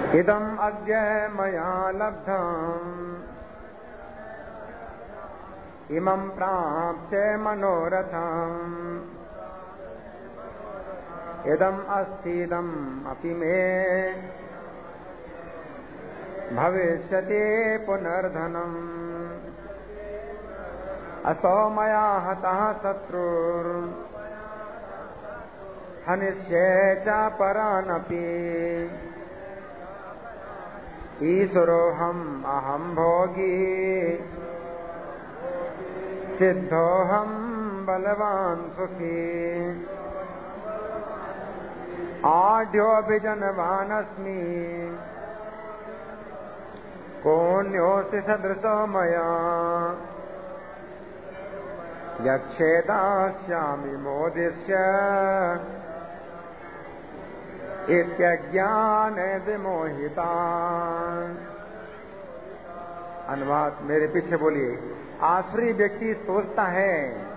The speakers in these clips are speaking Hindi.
इदम् अद्य मया लब्धम् इमं प्राप्स्ये मनोरथम् इदम् अस्तीदम् अपि मे भविष्यति पुनर्धनम् असौ मया हतः शत्रुर् हनिष्ये च परानपि ईश्वरोऽहम् अहम् भोगी सिद्धोऽहम् बलवान् सुखी आढ्योऽभिजनवानस्मि कोऽन्योऽस्ति सदृशो मया यक्षे दास्यामि मोदिष्य इत्यज्ञाने विमोहिता। अनुवाद मेरे पीछे बोलिए। आसुरी व्यक्ति सोचता है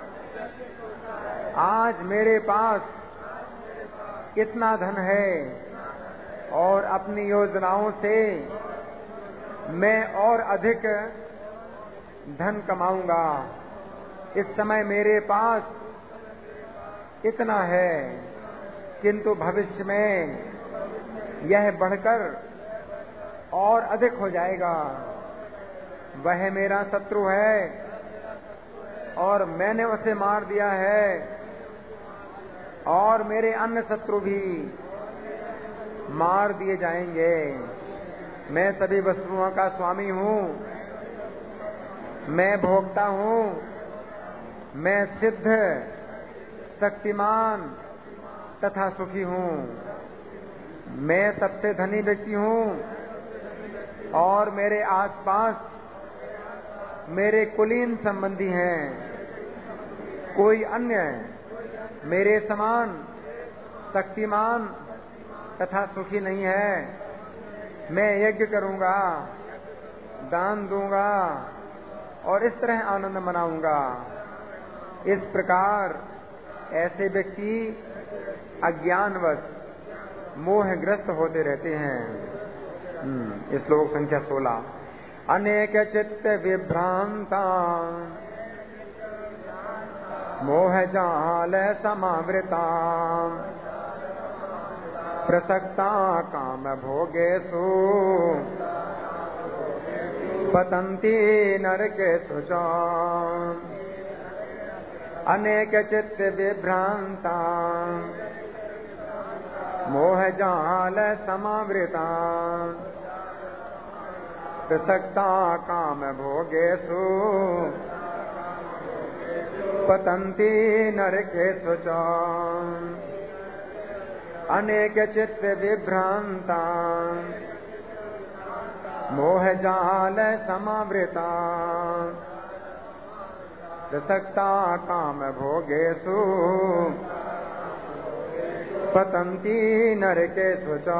आज मेरे पास इतना धन है और अपनी योजनाओं से मैं और अधिक धन कमाऊंगा। इस समय मेरे पास इतना है, किंतु भविष्य में यह बढ़कर और अधिक हो जाएगा। वह मेरा शत्रु है और मैंने उसे मार दिया है और मेरे अन्य शत्रु भी मार दिए जाएंगे। मैं सभी वस्तुओं का स्वामी हूँ, मैं भोक्ता हूँ, मैं सिद्ध, शक्तिमान तथा सुखी हूँ। मैं सबसे धनी व्यक्ति हूँ और मेरे आसपास मेरे कुलीन संबंधी हैं। कोई अन्य मेरे समान शक्तिमान तथा सुखी नहीं है। मैं यज्ञ करूंगा, दान दूंगा और इस तरह आनंद मनाऊंगा। इस प्रकार ऐसे व्यक्ति अज्ञानवश मोहग्रस्त होते रहते हैं। श्लोक संख्या 16। अनेक चित्त विभ्रांता मोह जाल समावृता प्रसक्ता काम भोगेषु पतन्ति नरकेषु च। अनेक चित्त विभ्रांता मोह जाल समावृता प्रसक्ता काम भोगेषु पतन्ति नरकेषु च। अनेक चित्त विभ्रांता मोह जाल समावृता प्रसक्ता काम भोगेषु पतन्ति नरकेषु च।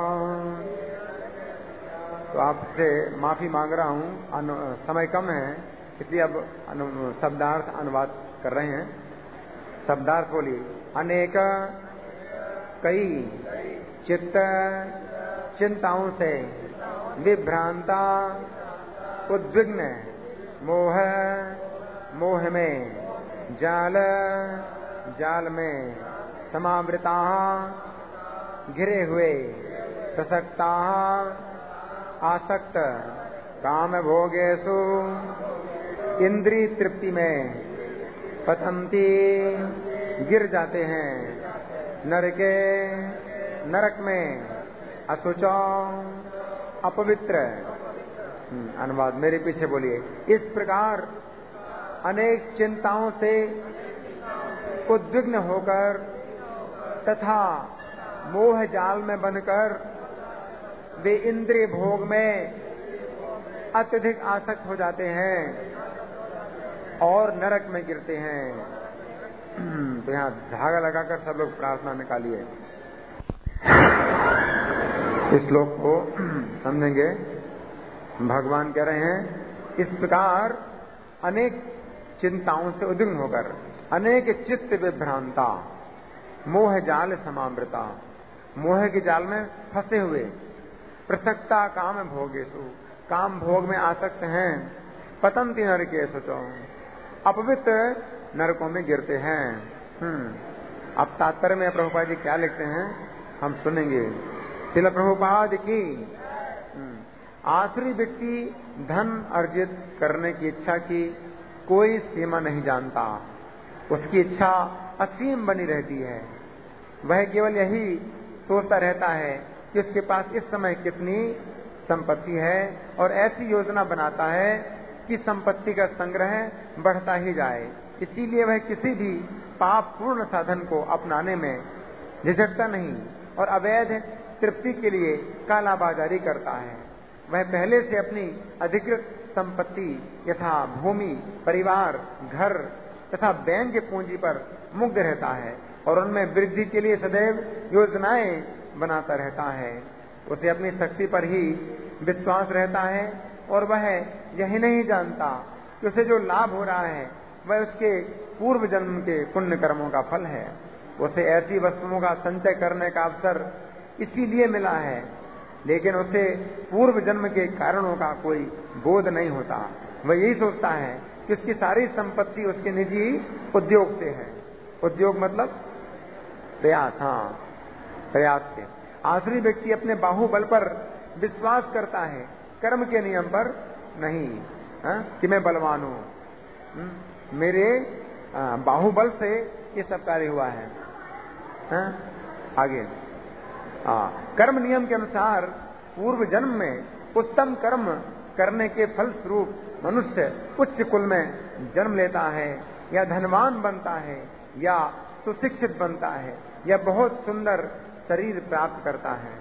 तो आपसे माफी मांग रहा हूँ, समय कम है इसलिए अब शब्दार्थ अनुवाद कर रहे हैं। शब्दार्थ बोलिए। अनेक कई चित्त चिंताओं से विभ्रांता उद्विग्न मोह मोह में जाल जाल में समावृता घिरे हुए प्रसक्ता आसक्त काम भोगेषु इंद्रिय तृप्ति में पतंती गिर जाते हैं नरके नरक में असुचो अपवित्र। अनुवाद मेरे पीछे बोलिए। इस प्रकार अनेक चिंताओं से उद्विग्न होकर तथा मोह जाल में बनकर वे इंद्रिय भोग में अत्यधिक आसक्त हो जाते हैं और नरक में गिरते हैं। तो यहाँ धागा लगाकर सब लोग प्रार्थना निकालिए। इस श्लोक को समझेंगे। भगवान कह रहे हैं इस प्रकार अनेक चिंताओं से उद्विग्न होकर अनेक चित्त विभ्रांता मोह जाल समावृता मोह के जाल में फंसे हुए प्रसक्ता काम भोगेषु, काम भोग में आसक्त हैं, पतंती नरकेषु च, अपवित्र नरकों में गिरते हैं। अब तात्पर्य में प्रभुपाद जी क्या लिखते हैं हम सुनेंगे। श्रील प्रभुपाद की आसुरी व्यक्ति धन अर्जित करने की इच्छा की कोई सीमा नहीं जानता, उसकी इच्छा असीम बनी रहती है। वह केवल यही सोचता रहता है कि उसके पास इस समय कितनी संपत्ति है और ऐसी योजना बनाता है कि संपत्ति का संग्रह बढ़ता ही जाए। इसीलिए वह किसी भी पाप पूर्ण साधन को अपनाने में झिझकता नहीं और अवैध तृप्ति के लिए कालाबाजारी करता है। वह पहले से अपनी अधिकृत संपत्ति यथा भूमि, परिवार, घर तथा बैंक की पूंजी पर मुग्ध रहता है और उनमें वृद्धि के लिए सदैव योजनाएं बनाता रहता है। उसे अपनी शक्ति पर ही विश्वास रहता है और वह यही नहीं जानता कि उसे जो लाभ हो रहा है वह उसके पूर्व जन्म के पुण्य कर्मों का फल है। उसे ऐसी वस्तुओं का संचय करने का अवसर इसीलिए मिला है, लेकिन उसे पूर्व जन्म के कारणों का कोई बोध नहीं होता। वह यही सोचता है कि उसकी सारी संपत्ति उसके निजी उद्योग से है। उद्योग मतलब प्रयास, प्रयास से। आसुरी व्यक्ति अपने बाहुबल पर विश्वास करता है, कर्म के नियम पर नहीं। कि मैं बलवान हूं, मेरे बाहुबल से ये सब कार्य हुआ है। आगे कर्म नियम के अनुसार पूर्व जन्म में उत्तम कर्म करने के फल स्वरूप मनुष्य उच्च कुल में जन्म लेता है या धनवान बनता है या सुशिक्षित बनता है या बहुत सुंदर शरीर प्राप्त करता है।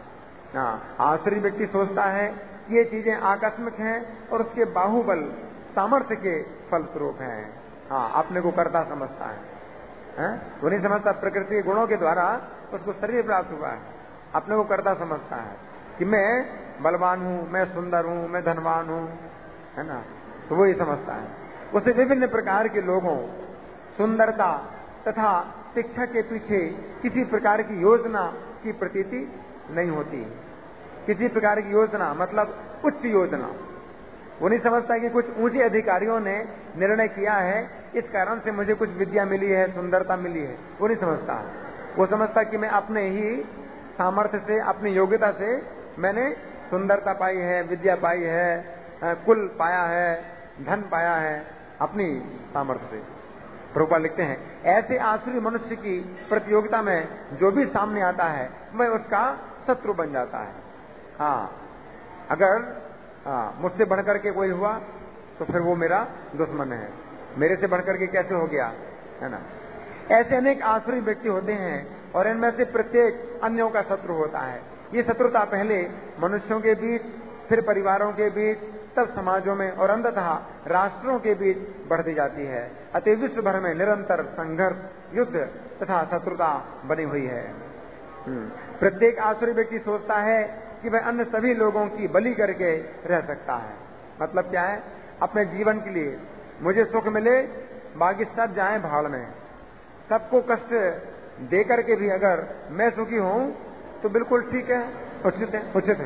आसुरी व्यक्ति सोचता है कि ये चीजें आकस्मिक हैं और उसके बाहुबल सामर्थ्य के फल स्वरूप हैं। अपने को कर्ता समझता है, वो नहीं समझता प्रकृति के गुणों के द्वारा उसको शरीर प्राप्त हुआ है। अपने को कर्ता समझता है कि मैं बलवान हूं, मैं सुंदर हूं, मैं धनवान हूं, है ना। तो वो ये समझता है। उसे विभिन्न प्रकार के लोगों, सुंदरता तथा शिक्षा के पीछे किसी प्रकार की योजना की प्रतीति नहीं होती। किसी प्रकार की योजना मतलब उच्च योजना। वो नहीं समझता कि कुछ ऊंचे अधिकारियों ने निर्णय किया है, इस कारण से मुझे कुछ विद्या मिली है, सुंदरता मिली है। वो नहीं समझता। वो समझता कि मैं अपने ही सामर्थ्य से, अपनी योग्यता से मैंने सुंदरता पाई है, विद्या पाई है, कुल पाया है, धन पाया है, अपनी सामर्थ्य से। प्रभुपाद लिखते हैं, ऐसे आसुरी मनुष्य की प्रतियोगिता में जो भी सामने आता है वह उसका शत्रु बन जाता है। अगर मुझसे बढ़कर के कोई हुआ तो फिर वो मेरा दुश्मन है। मेरे से बढ़कर के कैसे हो गया, है ना। ऐसे अनेक आसुरी व्यक्ति होते हैं और इनमें से प्रत्येक अन्यों का शत्रु होता है। ये शत्रुता पहले मनुष्यों के बीच, फिर परिवारों के बीच, तब समाजों में और अंततः राष्ट्रों के बीच बढ़ती जाती है। अतः विश्व भर में निरंतर संघर्ष, युद्ध तथा शत्रुता बनी हुई है। प्रत्येक आसुरी व्यक्ति सोचता है कि वह अन्य सभी लोगों की बलि करके रह सकता है। मतलब क्या है, अपने जीवन के लिए मुझे सुख मिले, बाकी सब जाएं भाड़ में। सबको कष्ट दे करके भी अगर मैं सुखी हूं तो बिल्कुल ठीक है, उचित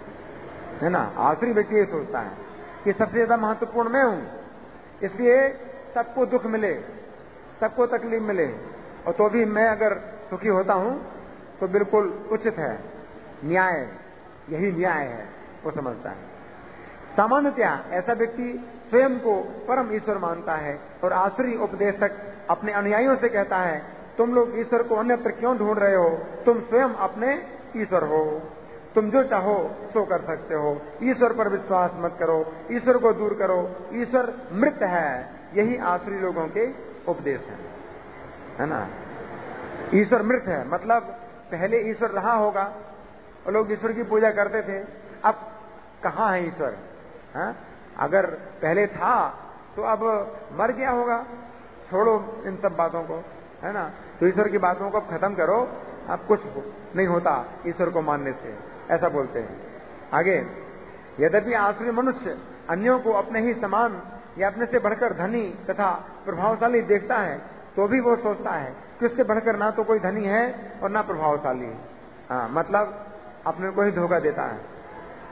है ना। आसुरी व्यक्ति ये सोचता है कि सबसे ज्यादा महत्वपूर्ण मैं हूं, इसलिए सबको दुख मिले, सबको तकलीफ मिले, और तो भी मैं अगर सुखी होता हूं तो बिल्कुल उचित है, न्याय, यही न्याय है, वो समझता है। सामान्यतया ऐसा व्यक्ति स्वयं को परम ईश्वर मानता है और आसुरी उपदेशक अपने अनुयायियों से कहता है, तुम लोग ईश्वर को अन्यत्र क्यों ढूंढ रहे हो, तुम स्वयं अपने ईश्वर हो, तुम जो चाहो सो कर सकते हो। ईश्वर पर विश्वास मत करो, ईश्वर को दूर करो, ईश्वर मृत है। यही आसुरी लोगों के उपदेश है ना। ईश्वर मृत है मतलब पहले ईश्वर रहा होगा और लोग ईश्वर की पूजा करते थे, अब कहाँ है ईश्वर। अगर पहले था तो अब मर गया होगा। छोड़ो इन सब बातों को, है ना। तो ईश्वर की बातों को खत्म करो, अब कुछ नहीं होता ईश्वर को मानने से, ऐसा बोलते हैं। आगे, यद्यपि आसुरी मनुष्य अन्यों को अपने ही समान या अपने से बढ़कर धनी तथा प्रभावशाली देखता है, तो भी वो सोचता है कि उससे बढ़कर ना तो कोई धनी है और ना प्रभावशाली। मतलब अपने को ही धोखा देता है।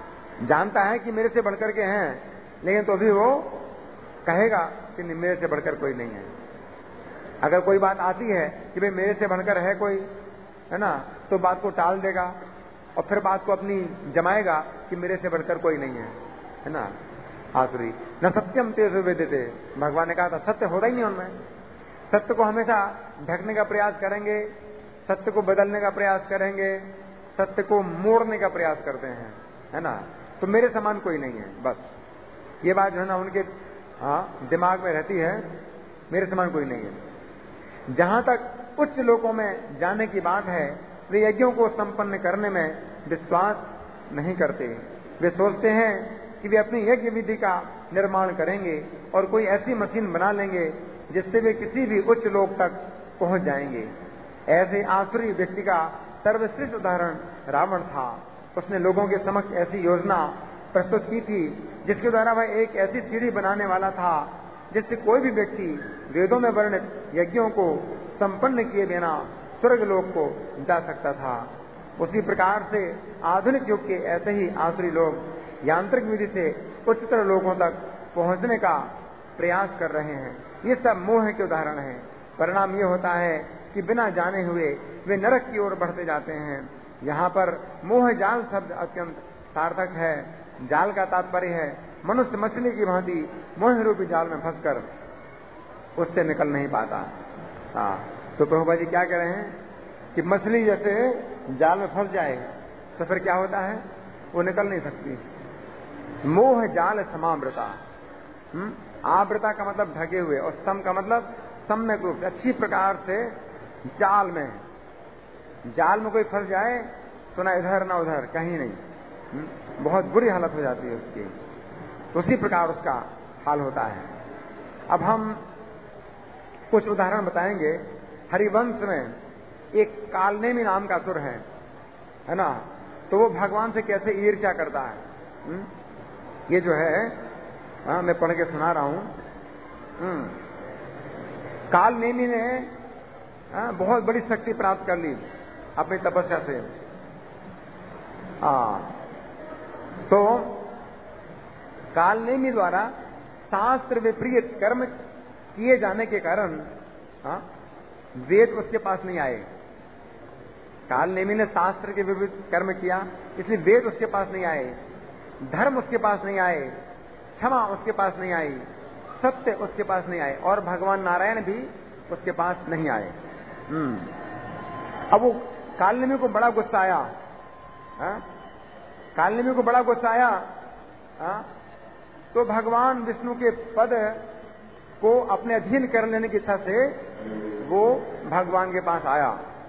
जानता है कि मेरे से बढ़कर के हैं, लेकिन तो भी वो कहेगा कि मेरे से बढ़कर कोई नहीं है। अगर कोई बात आती है कि भाई मेरे से बढ़कर है कोई, है ना, तो बात को टाल देगा और फिर बात को अपनी जमाएगा कि मेरे से बढ़कर कोई नहीं है ना। आसुरी न सत्यम तेज वेदते, भगवान ने कहा था सत्य होता ही नहीं उनमें। सत्य को हमेशा ढकने का प्रयास करेंगे, सत्य को बदलने का प्रयास करेंगे, सत्य को मोड़ने का प्रयास करते हैं, है ना। तो मेरे समान कोई नहीं है, बस ये बात जो है ना उनके दिमाग में रहती है, मेरे समान कोई नहीं है। जहां तक उच्च लोकों में जाने की बात है, वे यज्ञों को संपन्न करने में विश्वास नहीं करते। वे सोचते हैं कि वे अपनी यज्ञ विधि का निर्माण करेंगे और कोई ऐसी मशीन बना लेंगे जिससे वे किसी भी उच्च लोक तक पहुंच जाएंगे। ऐसे आसुरी व्यक्ति का सर्वश्रेष्ठ उदाहरण रावण था। उसने लोगों के समक्ष ऐसी योजना प्रस्तुत की थी जिसके द्वारा वह एक ऐसी सीढ़ी बनाने वाला था जिससे कोई भी व्यक्ति वेदों में वर्णित यज्ञों को संपन्न किए बिना स्वर्ग लोक को जा सकता था। उसी प्रकार से आधुनिक युग के ऐसे ही आसुरी लोग यांत्रिक विधि से उच्चतर लोगों तक पहुंचने का प्रयास कर रहे हैं। ये सब मोह के उदाहरण हैं। परिणाम ये होता है कि बिना जाने हुए वे नरक की ओर बढ़ते जाते हैं। यहाँ पर मोह जाल शब्द अत्यंत सार्थक है। जाल का तात्पर्य है मनुष्य मछली की भांति मोह रूपी जाल में फंसकर उससे निकल नहीं पाता। तो प्रभुपा जी क्या कह रहे हैं कि मछली जैसे जाल में फंस जाए तो फिर क्या होता है, वो निकल नहीं सकती। मोह जाल समावृता, आवृता का मतलब ढके हुए, और सम का मतलब सम्यक रूप से अच्छी प्रकार से जाल में। जाल में कोई फंस जाए तो ना इधर ना उधर, कहीं नहीं, बहुत बुरी हालत हो जाती है उसकी। उसी प्रकार उसका हाल होता है। अब हम कुछ उदाहरण बताएंगे। हरिवंश में एक कालनेमी नाम का असुर है ना, तो वो भगवान से कैसे ईर्ष्या करता है। ये जो है मैं पढ़ के सुना रहा हूं। कालनेमी ने बहुत बड़ी शक्ति प्राप्त कर ली अपनी तपस्या से। तो कालनेमी द्वारा शास्त्र विपरीत कर्म किए जाने के कारण वेद उसके पास नहीं आए। कालनेमी ने शास्त्र के विपरीत कर्म किया, इसलिए वेद उसके पास नहीं आए, धर्म उसके पास नहीं आए, क्षमा उसके पास नहीं आई, सत्य उसके पास नहीं आए, और भगवान नारायण भी उसके पास नहीं आए। अब वो कालनेमी को बड़ा गुस्सा आया। कालनेमी को बड़ा गुस्सा आया। तो भगवान विष्णु के पद को अपने अधीन कर लेने की इच्छा से वो भगवान के पास आया।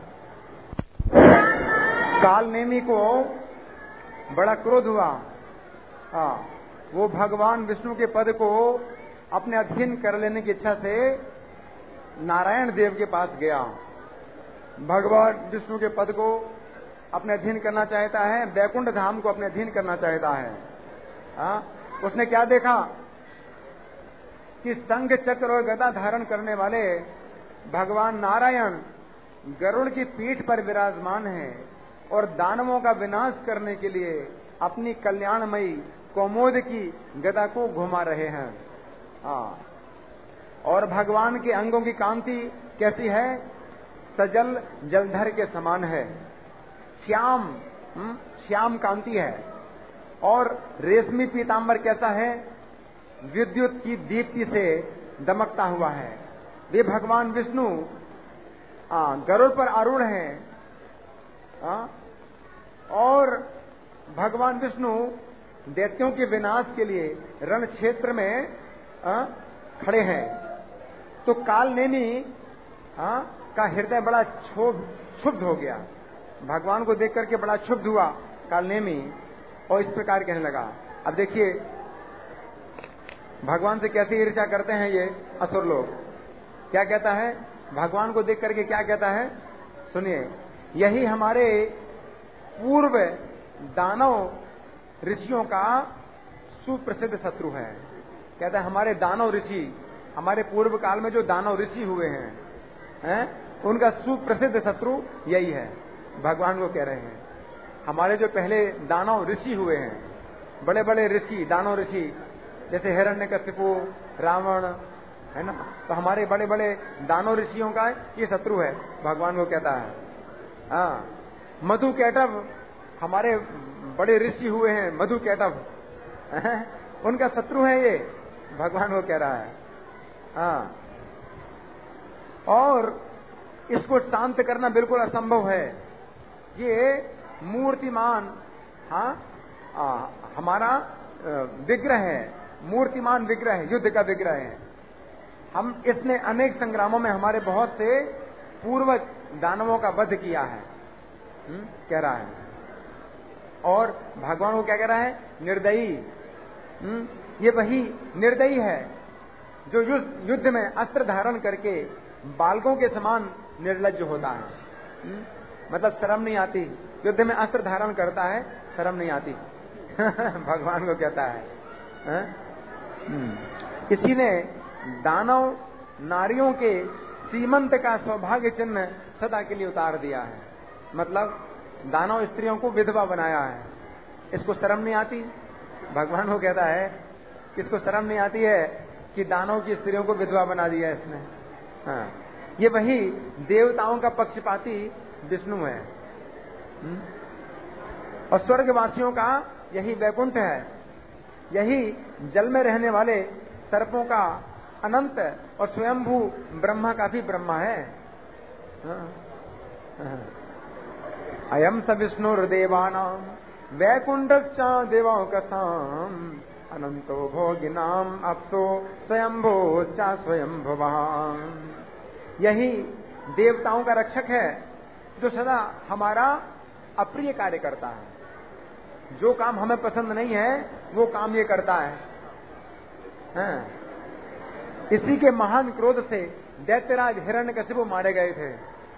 कालनेमी को बड़ा क्रोध हुआ। वो भगवान विष्णु के पद को अपने अधीन कर लेने की इच्छा से नारायण देव के पास गया। भगवान विष्णु के पद को अपने अधीन करना चाहता है, वैकुंठ धाम को अपने अधीन करना चाहता है। उसने क्या देखा कि शंख चक्र और गदा धारण करने वाले भगवान नारायण गरुड़ की पीठ पर विराजमान हैं और दानवों का विनाश करने के लिए अपनी कल्याणमयी कौमोद की गदा को घुमा रहे हैं। और भगवान के अंगों की कांति कैसी है, सजल जलधर के समान है, श्याम श्याम कांति है। और रेशमी पीतांबर कैसा है, विद्युत की दीप्ति से दमकता हुआ है। वे भगवान विष्णु गरुड़ पर आरूढ़ हैं और भगवान विष्णु दैत्यों के विनाश के लिए रण क्षेत्र में खड़े हैं। तो कालनेमी का हृदय बड़ा क्षुब्ध हो गया। भगवान को देख करके बड़ा क्षुब्ध हुआ कालनेमी और इस प्रकार कहने लगा। अब देखिए भगवान से कैसे ईर्ष्या करते हैं ये असुर लोग। क्या कहता है, भगवान को देख करके क्या कहता है, सुनिए। यही हमारे पूर्व दानव ऋषियों का सुप्रसिद्ध शत्रु है। कहता है हमारे दानव ऋषि, हमारे पूर्व काल में जो दानव ऋषि हुए हैं, उनका सुप्रसिद्ध शत्रु यही है। भगवान को कह रहे हैं हमारे जो पहले दानव ऋषि हुए हैं बड़े बड़े ऋषि, दानव ऋषि, जैसे हिरण्यकशिपु, रावण, है ना, तो हमारे बड़े बड़े दानव ऋषियों का ये शत्रु है, भगवान को कहता है। हाँ, मधु कैटव, हमारे बड़े ऋषि हुए हैं मधु कैटव, उनका शत्रु है ये, भगवान को कह रहा है। हाँ, और इसको शांत करना बिल्कुल असंभव है। ये मूर्तिमान, हाँ, हमारा विग्रह है, मूर्तिमान विग्रह है, युद्ध का विग्रह है। हम इसने अनेक संग्रामों में हमारे बहुत से पूर्वज दानवों का वध किया है, कह रहा है। और भगवान को क्या कह रहा है? निर्दयी। ये वही निर्दयी है जो युद्ध में अस्त्र धारण करके बालकों के समान निर्लज्ज होता है। मतलब शर्म नहीं आती, युद्ध में अस्त्र धारण करता है, शर्म नहीं आती। भगवान को कहता है। इसी ने दानव नारियों के सीमंत का सौभाग्य चिन्ह सदा के लिए उतार दिया है। मतलब दानव स्त्रियों को विधवा बनाया है। इसको शर्म नहीं आती? भगवान को कहता है, इसको शर्म नहीं आती है कि दानव की स्त्रियों को विधवा बना दिया इसने। हाँ, ये वही देवताओं का पक्षपाती विष्णु है। और स्वर्गवासियों का यही वैकुंठ है, यही जल में रहने वाले सर्पों का अनंत और स्वयंभू ब्रह्मा का भी ब्रह्मा है। अयम स विष्णुर्देवानां वैकुंठश्च देवौकसाम् अनंतो भोगिनाम अप्सो स्वयंभो च स्वयंभुवाम्। यही देवताओं का रक्षक है जो सदा हमारा अप्रिय कार्य करता है। जो काम हमें पसंद नहीं है वो काम ये करता है। इसी के महान क्रोध से दैत्यराज हिरण्यकशिपु मारे गए थे।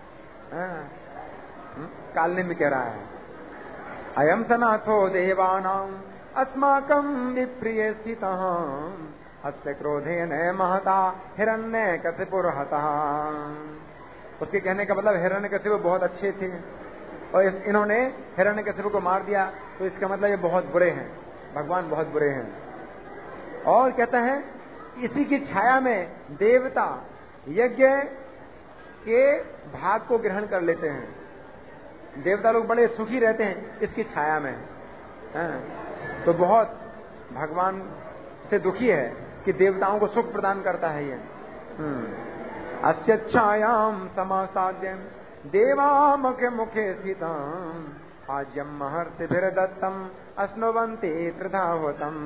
कालने में कह रहा है, अयम सनाथो देवानां अस्माकं विप्रिय स्थितः अस्य क्रोधेन महता हिरण्यकशिपुर्हतः। उसके कहने का मतलब हिरण्यकशिपु बहुत अच्छे थे और इन्होंने हिरण्यकशिपु को मार दिया, तो इसका मतलब ये बहुत बुरे हैं, भगवान बहुत बुरे हैं। और कहता है इसी की छाया में देवता यज्ञ के भाग को ग्रहण कर लेते हैं। देवता लोग बड़े सुखी रहते हैं इसकी छाया में। तो बहुत भगवान से दुखी है कि देवताओं को सुख प्रदान करता है ये। अस्य छायाम समासाद्यम देवा मुखे मुखे स्थितम् आज्यम महर्षिभिर्दत्तम अश्नुवन्ति त्रिधावतम्।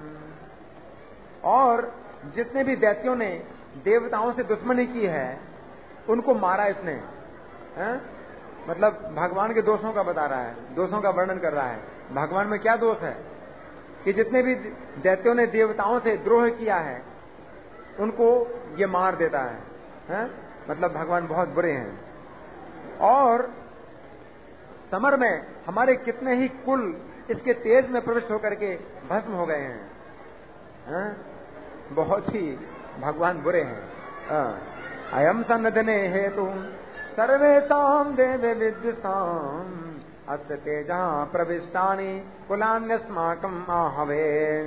और जितने भी दैत्यों ने देवताओं से दुश्मनी की है उनको मारा इसने। मतलब भगवान के दोषों का बता रहा है, दोषों का वर्णन कर रहा है। भगवान में क्या दोष है कि जितने भी दैत्यों ने देवताओं से द्रोह किया है उनको ये मार देता है। मतलब भगवान बहुत बुरे हैं। और समर में हमारे कितने ही कुल इसके तेज में प्रविष्ट होकर के भस्म हो गए हैं। बहुत ही भगवान बुरे हैं। अयम सन्नदने हेतु सर्वेषां देवे विद्युषाम् अस्य तेजा प्रविष्टानि कुलान्यस्माकम् आहवे।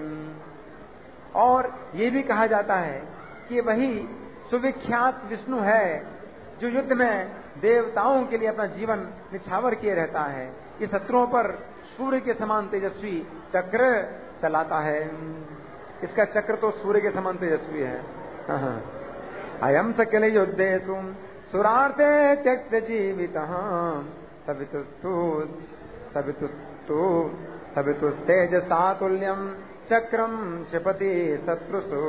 और ये भी कहा जाता है कि वही सुविख्यात विष्णु है जो युद्ध में देवताओं के लिए अपना जीवन निछावर किए रहता है। ये शत्रुओं पर सूर्य के समान तेजस्वी चक्र चलाता है। इसका चक्र तो सूर्य के समान तेजस्वी है। अयम सकल युद्धेषु सुरार्थे त्यक्त जीवितः सवितुस्तेजसा तुल्यं चक्रम क्षिपति शत्रुषु।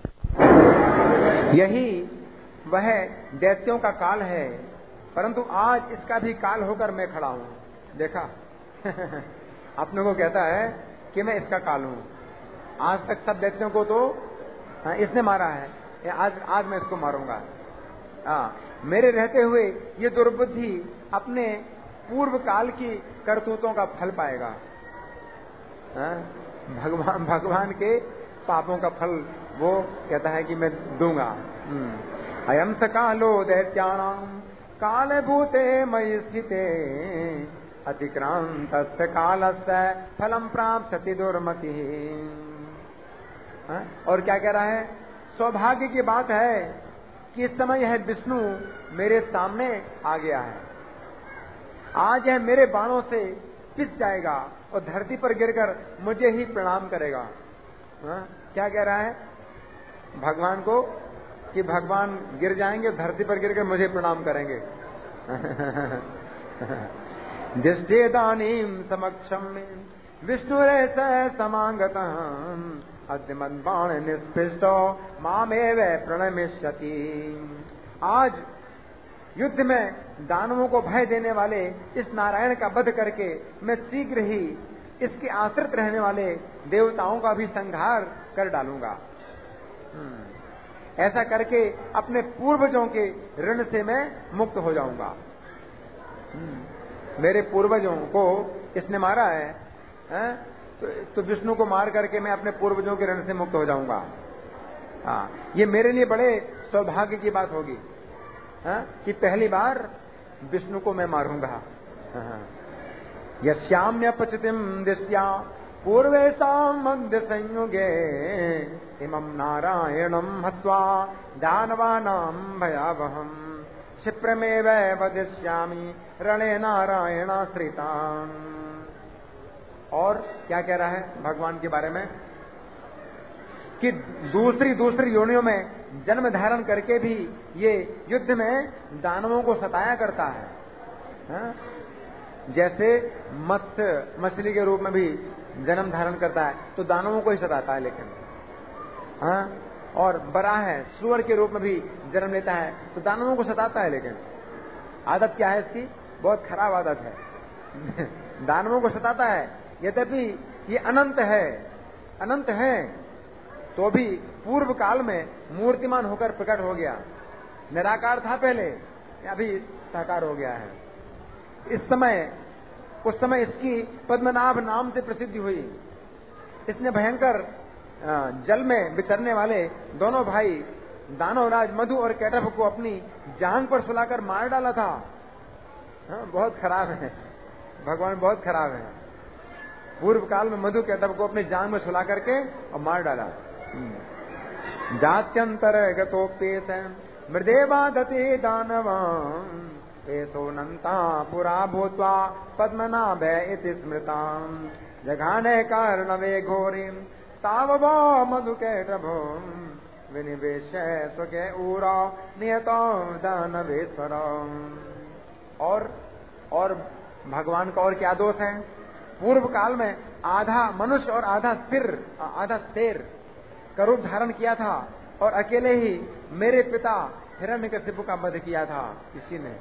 यही वह दैत्यों का काल है, परंतु आज इसका भी काल होकर मैं खड़ा हूं। देखा अपने को कहता है कि मैं इसका काल हूं। आज तक सब दैत्यों को तो इसने मारा है, आज मैं इसको मारूंगा। मेरे रहते हुए ये दुर्बुद्धि अपने पूर्व काल की करतूतों का फल पाएगा। भगवान के पापों का फल वो कहता है कि मैं दूंगा। अयम स कालो दैत्यानां कालभूते मयि स्थिते अतिक्रांत कालस्य फलम प्राप्स्यति दुर्मति। और क्या कह रहा है? सौभाग्य की बात है कि इस समय यह विष्णु मेरे सामने आ गया है। आज यह मेरे बाणों से पिस जाएगा और धरती पर गिरकर मुझे ही प्रणाम करेगा। क्या कह रहा है भगवान को? कि भगवान गिर जाएंगे, धरती पर गिरकर मुझे प्रणाम करेंगे। जिष्टेदानीम समक्षम विष्णु समांगत अद्यमन बाण निष्पिष्टो मामेव प्रणमिष्यति। आज युद्ध में दानवों को भय देने वाले इस नारायण का वध करके मैं शीघ्र ही इसके आश्रित रहने वाले देवताओं का भी संहार कर डालूंगा। ऐसा करके अपने पूर्वजों के ऋण से मैं मुक्त हो जाऊंगा। मेरे पूर्वजों को इसने मारा है, तो विष्णु को मार करके मैं अपने पूर्वजों के ऋण से मुक्त हो जाऊंगा। ये मेरे लिए बड़े सौभाग्य की बात होगी कि पहली बार विष्णु को मैं मारूंगा। यस्याम्यपचितिम दृष्ट्या पूर्वेषां मध्य संयुगे इमं नारायणं हत्वा दानवानां भयावहम् क्षिप्रमेव वदिष्यामि रणे नारायणाश्रितान्। और क्या कह रहा है भगवान के बारे में? कि दूसरी योनियों में जन्म धारण करके भी ये युद्ध में दानवों को सताया करता है। जैसे मत्स्य मछली के रूप में भी जन्म धारण करता है तो दानवों को ही सताता है, लेकिन और बराह है सुअर के रूप में भी जन्म लेता है तो दानवों को सताता है। लेकिन आदत क्या है इसकी? बहुत खराब आदत है। दानवों को सताता है, यद्यपि ये अनंत है तो भी पूर्व काल में मूर्तिमान होकर प्रकट हो गया। निराकार था पहले, अभी साकार हो गया है। उस समय इसकी पद्मनाभ नाम से प्रसिद्धि हुई। इसने भयंकर जल में विचरने वाले दोनों भाई दानवराज मधु और कैटभ को अपनी जांग पर सुलाकर मार डाला था। बहुत खराब है भगवान, बहुत खराब है। पूर्व काल में मधु कैटभ को अपनी जांग में सुला करके और मार डाला। जात्यंतर गतोपेश मृदेवादते दानवान् एसोनन्ता पुरा भूत्वा पद्मनाभ इति स्मृताम् जघाने कर्णवे घोरीं ताववा मधुकैटभो विनिवेश स्वके ऊरा नियतो दानवेश्वरम्। और भगवान का और क्या दोष है? पूर्व काल में आधा मनुष्य और आधा शेर का रूप धारण किया था और अकेले ही मेरे पिता हिरण्यकशिपु का वध किया था इसी ने।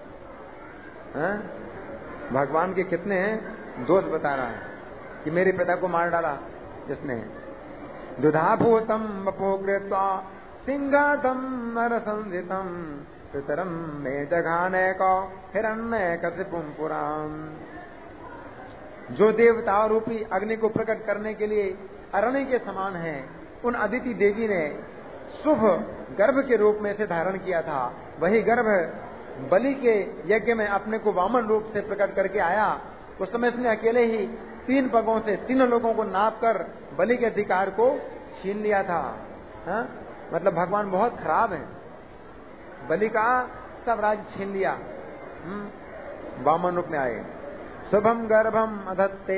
भगवान के कितने दोष बता रहा है कि मेरे पिता को मार डाला जिसने। दुधाभूतम वपुकृत्वा सिंहादम नरसंधितम पितरम में जघाने को हिरण्यकशिपुं पुराम। जो देवता रूपी अग्नि को प्रकट करने के लिए अरण्य के समान है, उन अदिति देवी ने शुभ गर्भ के रूप में से धारण किया था। वही गर्भ बलि के यज्ञ में अपने को वामन रूप से प्रकट करके आया। उस समय इसने अकेले ही 3 पगों से 3 लोगों को नाप कर बलि के अधिकार को छीन लिया था। मतलब भगवान बहुत खराब है, बलि का सब राज्य छीन लिया। वामन रूप में आए। शुभम गर्भम अधत्ते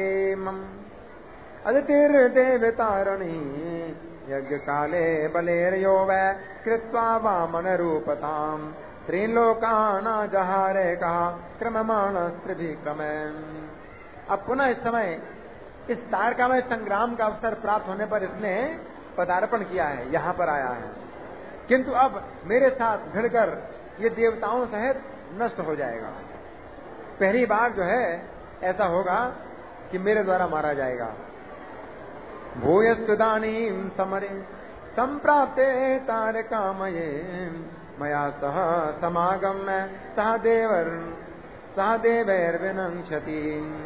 अदितिर्देवतारणी यज्ञ काले बलेर्यो वै कृत्वा वामन रूपताम त्रिलोकाना जहारे कहा क्रममाण त्रिभिक्रमे। अब पुनः इस समय इस तारकामय संग्राम का अवसर प्राप्त होने पर इसने पदार्पण किया है, यहाँ पर आया है। किंतु अब मेरे साथ भिड़कर ये देवताओं सहित नष्ट हो जाएगा। पहली बार जो है ऐसा होगा कि मेरे द्वारा मारा जाएगा। भूयस्तुदानीं समरे संप्राप्ते तारकामये मया सह समागम्य सह देवैर्विनङ्क्षति।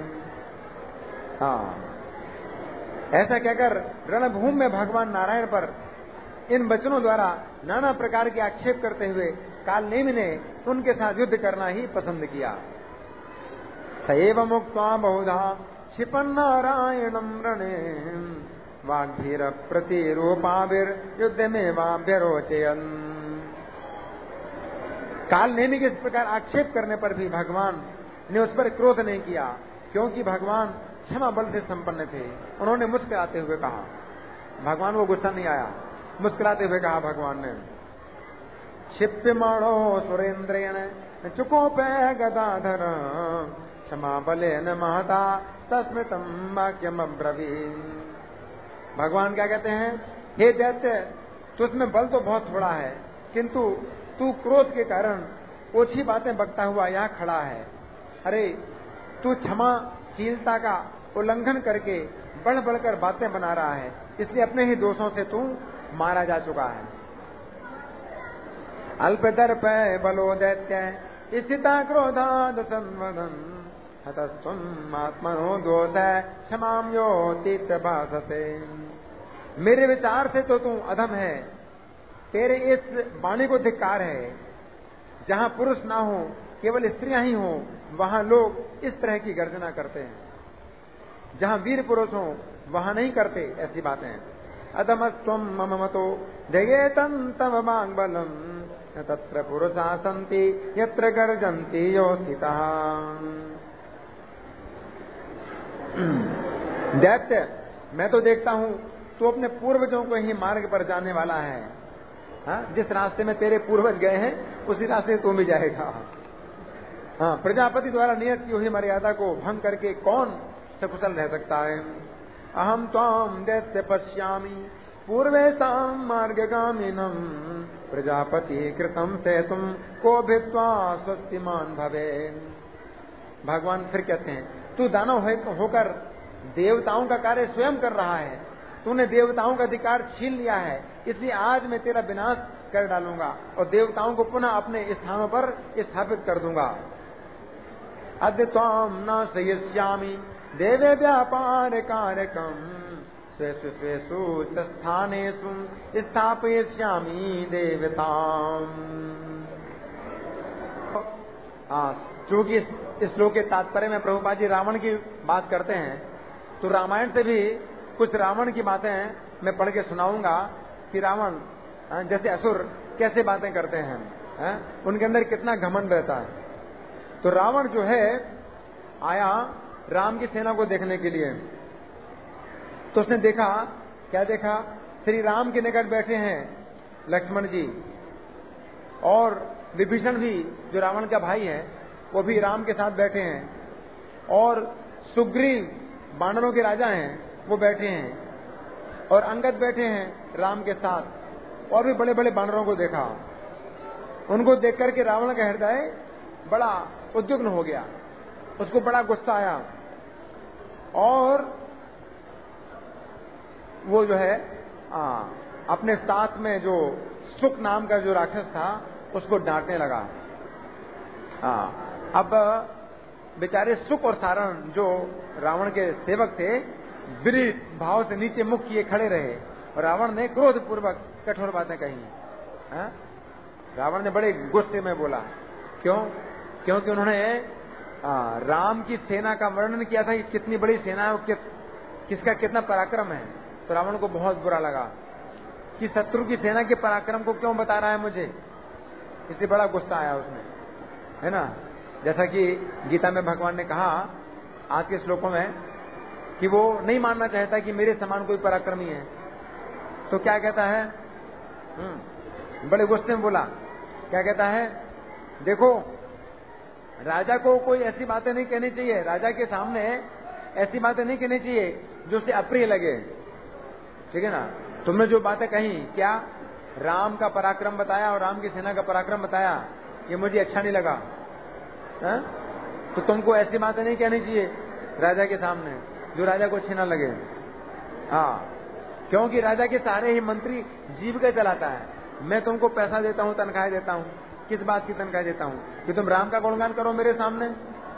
ऐसा कहकर रणभूमि में भगवान नारायण पर इन वचनों द्वारा नाना प्रकार के आक्षेप करते हुए कालनेमि ने उनके साथ युद्ध करना ही पसंद किया। सैव मुक्त्वा बहुधा क्षिपन्नारायणं रणे वाग्धीर प्रतिरूपाभिर्युद्धमेवाभ्यरोचयन्। काल नेमी के इस प्रकार आक्षेप करने पर भी भगवान ने उस पर क्रोध नहीं किया, क्योंकि भगवान क्षमा बल से संपन्न थे। उन्होंने मुस्कुराते हुए कहा, भगवान को गुस्सा नहीं आया, मुस्कुराते हुए कहा भगवान ने, क्षिप्यमाणो सुरेंद्रेण चुकोपे गदाधर क्षमा बलेन महता तस्मृतं वाक्यम अब्रवीत्। भगवान क्या कहते हैं, हे दैत्य, तुझमें बल तो बहुत थोड़ा है, किंतु तू क्रोध के कारण ओछी बातें बकता हुआ यहाँ खड़ा है। अरे तू क्षमाशीलता का उल्लंघन करके बढ़ बढ़कर बातें बना रहा है, इसलिए अपने ही दोषों से तू मारा जा चुका है। अल्पदर्प बलो दैत्य स्थिता क्रोधाद संवदन हतस्तुम आत्मनो दोष क्षमाम योतीत भासते। मेरे विचार से तो तू अधम है, तेरे इस वाणी को धिक्कार है। जहां पुरुष ना हो, केवल स्त्रियां ही हो, वहां लोग इस तरह की गर्जना करते हैं। जहां वीर पुरुष हो वहां नहीं करते ऐसी बातें। अधमस्त्वं मम मतो ध्येयेतं तव वाग्बलं तत्र पुरुषा सन्ति यत्र गर्जन्ति योस्थितः। दैत्य, मैं तो देखता हूं तू अपने पूर्वजों को ही मार्ग पर जाने वाला है। हाँ, जिस रास्ते में तेरे पूर्वज गए हैं उसी रास्ते तू भी जाएगा। हाँ, प्रजापति द्वारा नियत की हुई मर्यादा को भंग करके कौन सकुशल रह सकता है। अहम त्वाम दैत्य पश्यामि पूर्वेषां मार्गगामिनं प्रजापति कृतं सेतुं को भित्वा स्वस्तिमान भवेत्। भगवान फिर कहते हैं, तू दानव होकर देवताओं का कार्य स्वयं कर रहा है। तूने देवताओं का अधिकार छीन लिया है, इसलिए आज मैं तेरा विनाश कर डालूंगा और देवताओं को पुनः अपने स्थानों पर स्थापित कर दूंगा। अद्य त्वां न सयिष्यामि देवे व्यापार कारकम स्वेषु स्वेषु च स्थानेषु स्थापयिष्यामि देवताम्। चूंकि इस श्लोक के तात्पर्य में प्रभुपाद जी रावण की बात करते हैं, तो रामायण से भी कुछ रावण की बातें मैं पढ़ के सुनाऊंगा कि रावण जैसे असुर कैसे बातें करते हैं, उनके अंदर कितना घमंड रहता है। तो रावण जो है आया राम की सेना को देखने के लिए, तो उसने देखा, क्या देखा, श्री राम के निकट बैठे हैं लक्ष्मण जी, और विभीषण भी जो रावण का भाई है वो भी राम के साथ बैठे हैं, और सुग्रीव वानरों के राजा हैं वो बैठे हैं, और अंगद बैठे हैं राम के साथ, और भी बड़े बड़े वानरों को देखा। उनको देख करके रावण का हृदय बड़ा उद्विग्न हो गया, उसको बड़ा गुस्सा आया, और वो जो है अपने साथ में जो सुक नाम का जो राक्षस था उसको डांटने लगा। अब बेचारे सुक और सारण जो रावण के सेवक थे विरीत भाव से नीचे मुख किए खड़े रहे, और रावण ने क्रोध पूर्वक कठोर बातें कही। रावण ने बड़े गुस्से में बोला, क्यों? क्योंकि उन्होंने राम की सेना का वर्णन किया था कि कितनी बड़ी सेना है और किसका कितना पराक्रम है। तो रावण को बहुत बुरा लगा कि शत्रु की सेना के पराक्रम को क्यों बता रहा है मुझे, इसलिए बड़ा गुस्सा आया उसमें, है ना। जैसा कि गीता में भगवान ने कहा आज के श्लोकों में कि वो नहीं मानना चाहता कि मेरे समान कोई पराक्रमी है। तो क्या कहता है, बड़े गुस्से में बोला, क्या कहता है, देखो राजा को कोई ऐसी बातें नहीं कहनी चाहिए, राजा के सामने ऐसी बातें नहीं कहनी चाहिए जो उसे अप्रिय लगे, ठीक है ना। तुमने जो बातें कही, क्या राम का पराक्रम बताया और राम की सेना का पराक्रम बताया, ये मुझे अच्छा नहीं लगा, है? तो तुमको ऐसी बातें नहीं कहनी चाहिए राजा के सामने जो राजा को अच्छी ना लगे। क्योंकि राजा के सारे ही मंत्री जीविका चलाता है। मैं तुमको पैसा देता हूँ, तनख्वाह देता हूँ, किस बात की तनख्वाह देता हूँ कि तुम राम का गुणगान करो मेरे सामने।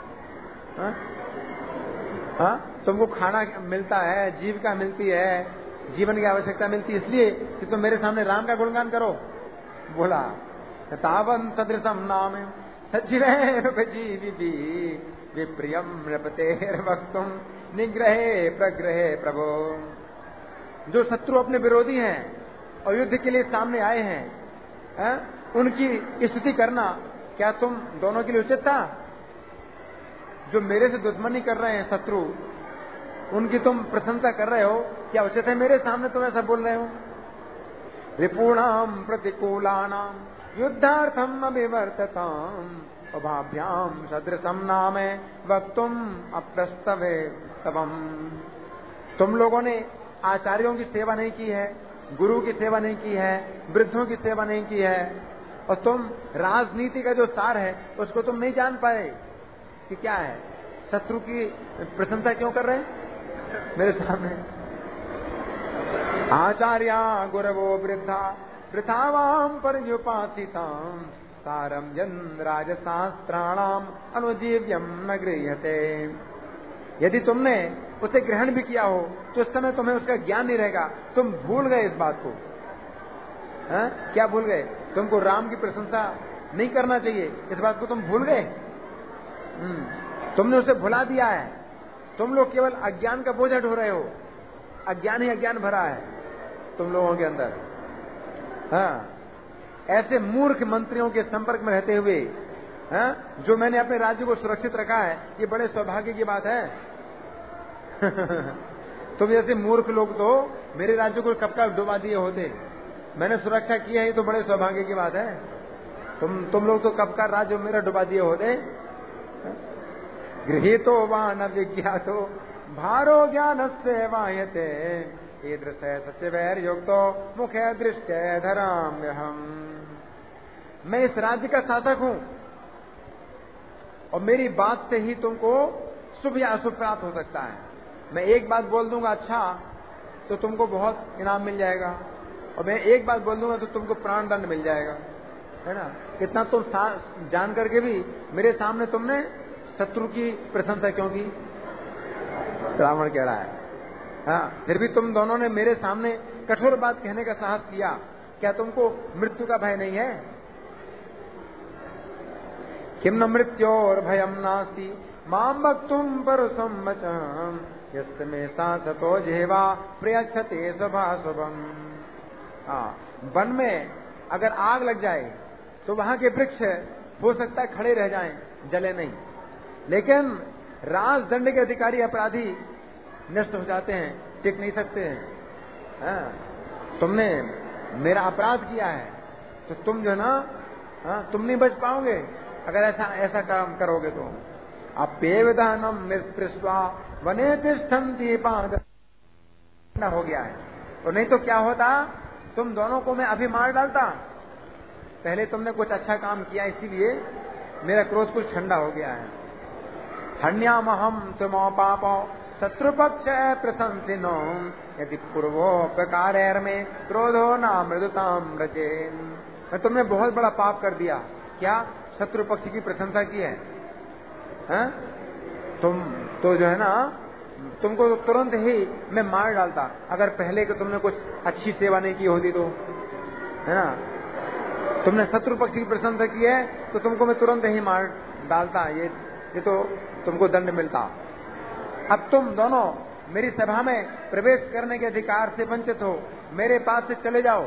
तुमको खाना मिलता है, जीविका मिलती है, जीवन की आवश्यकता मिलती है, इसलिए कि तुम मेरे सामने राम का गुणगान करो। बोला तावन सदृशम नाम सजीव विप्रियम नृपतेर्वक्तुम निग्रहे प्रग्रहे प्रभो। जो शत्रु अपने विरोधी हैं और युद्ध के लिए सामने आए हैं, उनकी स्तुति करना क्या तुम दोनों के लिए उचित था? जो मेरे से दुश्मनी कर रहे हैं शत्रु, उनकी तुम प्रशंसा कर रहे हो, क्या उचित है मेरे सामने तुम ऐसा बोल रहे हो? रिपूणाम प्रतिकूलानाम युद्धार्थम अभिवर्तताम उभाभ्याम सदृशम नामे वक्तुम अप्रस्तवे स्तवम। तुम लोगों ने आचार्यों की सेवा नहीं की है, गुरु की सेवा नहीं की है, वृद्धों की सेवा नहीं की है, और तुम राजनीति का जो सार है उसको तुम नहीं जान पाए कि क्या है। शत्रु की प्रशंसा क्यों कर रहे हैं मेरे सामने? आचार्या गुरवो वृद्धा वृथावाम पर्युपासिताम सारम जन राजशास्त्राणाम अनुजीव्यम न गृह्यते। यदि तुमने उसे ग्रहण भी किया हो तो उस समय तुम्हें उसका ज्ञान नहीं रहेगा, तुम भूल गए इस बात को। क्या भूल गए? तुमको राम की प्रशंसा नहीं करना चाहिए, इस बात को तुम भूल गए। तुमने उसे भुला दिया है। तुम लोग केवल अज्ञान का बोझा ढो रहे हो, अज्ञान ही अज्ञान भरा है तुम लोगों के अंदर। ऐसे मूर्ख मंत्रियों के संपर्क में रहते हुए जो मैंने अपने राज्य को सुरक्षित रखा है, ये बड़े सौभाग्य की बात है। तुम जैसे मूर्ख लोग तो मेरे राज्य को कब का डुबा दिए होते। मैंने सुरक्षा की है, ये तो बड़े सौभाग्य की बात है। तुम लोग तो कब का राज्य मेरा डुबा दिए होते। गृहीतो वा न विज्ञातो भारो ज्ञानस्य वायते ईदृश सचिवैर्युक्तो मुखे दृष्टे धराम्यहम्। मैं इस राज्य का शासक हूं और मेरी बात से ही तुमको शुभ या अशुभ प्राप्त हो सकता है। मैं एक बात बोल दूंगा अच्छा तो तुमको बहुत इनाम मिल जाएगा, और मैं एक बात बोल दूंगा तो तुमको प्राण दंड मिल जाएगा, है ना। कितना तुम जान करके भी मेरे सामने तुमने शत्रु की प्रशंसा क्यों की? रावण कह रहा है। फिर भी तुम दोनों ने मेरे सामने कठोर बात कहने का साहस किया। क्या तुमको मृत्यु का भय नहीं है? किम न मृत्योर भयम नास्ति माम वक्तुम परुषम वचम यस्य मे साधतो जेवा प्रयच्छते शुभाशुभम। वन में अगर आग लग जाए तो वहां के वृक्ष हो सकता है खड़े रह जाएं, जले नहीं, लेकिन राजदंड के अधिकारी अपराधी नष्ट हो जाते हैं, टिक नहीं सकते हैं। तुमने मेरा अपराध किया है तो तुम जो है ना, तुम नहीं बच पाओगे अगर ऐसा काम करोगे तो। अप्येवदानम निष्पृष्टा वने तिष्ठन्ति पाद हो गया है। और नहीं तो क्या होता, तुम दोनों को मैं अभी मार डालता। पहले तुमने कुछ अच्छा काम किया इसीलिए मेरा क्रोध कुछ ठंडा हो गया है। हन्यामहम तुमो पापो शत्रुपक्ष प्रशंसिनो यदि पूर्वो प्रकार में क्रोधो न मृदुताम रचे। मैं तुमने बहुत बड़ा पाप कर दिया। क्या? शत्रु पक्ष की प्रशंसा की है? तुम तो जो है ना, तुमको तो तुरंत ही मैं मार डालता अगर पहले कि तुमने कुछ अच्छी सेवा नहीं की होती तो, है ना। तुमने शत्रु पक्ष की प्रशंसा की है तो तुमको मैं तुरंत ही मार डालता, ये तो तुमको दंड मिलता। अब तुम दोनों मेरी सभा में प्रवेश करने के अधिकार से वंचित हो, मेरे पास से चले जाओ,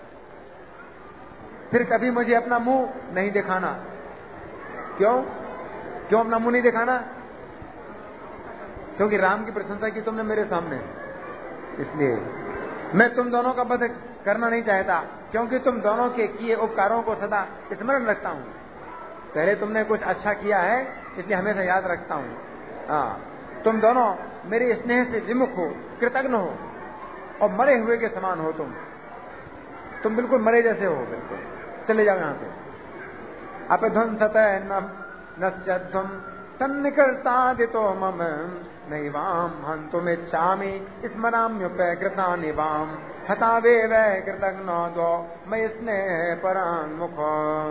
फिर कभी मुझे अपना मुंह नहीं दिखाना। क्यों अपना मुंह नहीं दिखाना? क्योंकि राम की प्रशंसा की तुमने मेरे सामने, इसलिए मैं तुम दोनों का वध करना नहीं चाहता, क्योंकि तुम दोनों के किए उपकारों को सदा स्मरण रखता हूं। पहले तुमने कुछ अच्छा किया है इसलिए हमेशा याद रखता हूं। तुम दोनों मेरे स्नेह से विमुख हो, कृतज्ञ हो और मरे हुए के समान हो। तुम बिल्कुल मरे जैसे हो, बिल्कुल। चले जाओ यहां से। अपध्वंसत नश्यध्वम सन्निकर्तादितो मम नैवाम हन्तुमिच्छामि स्मराम्युपकृतानि वाम हतावे वै कृतघ्नो दो मयि स्नेह परान्मुखो।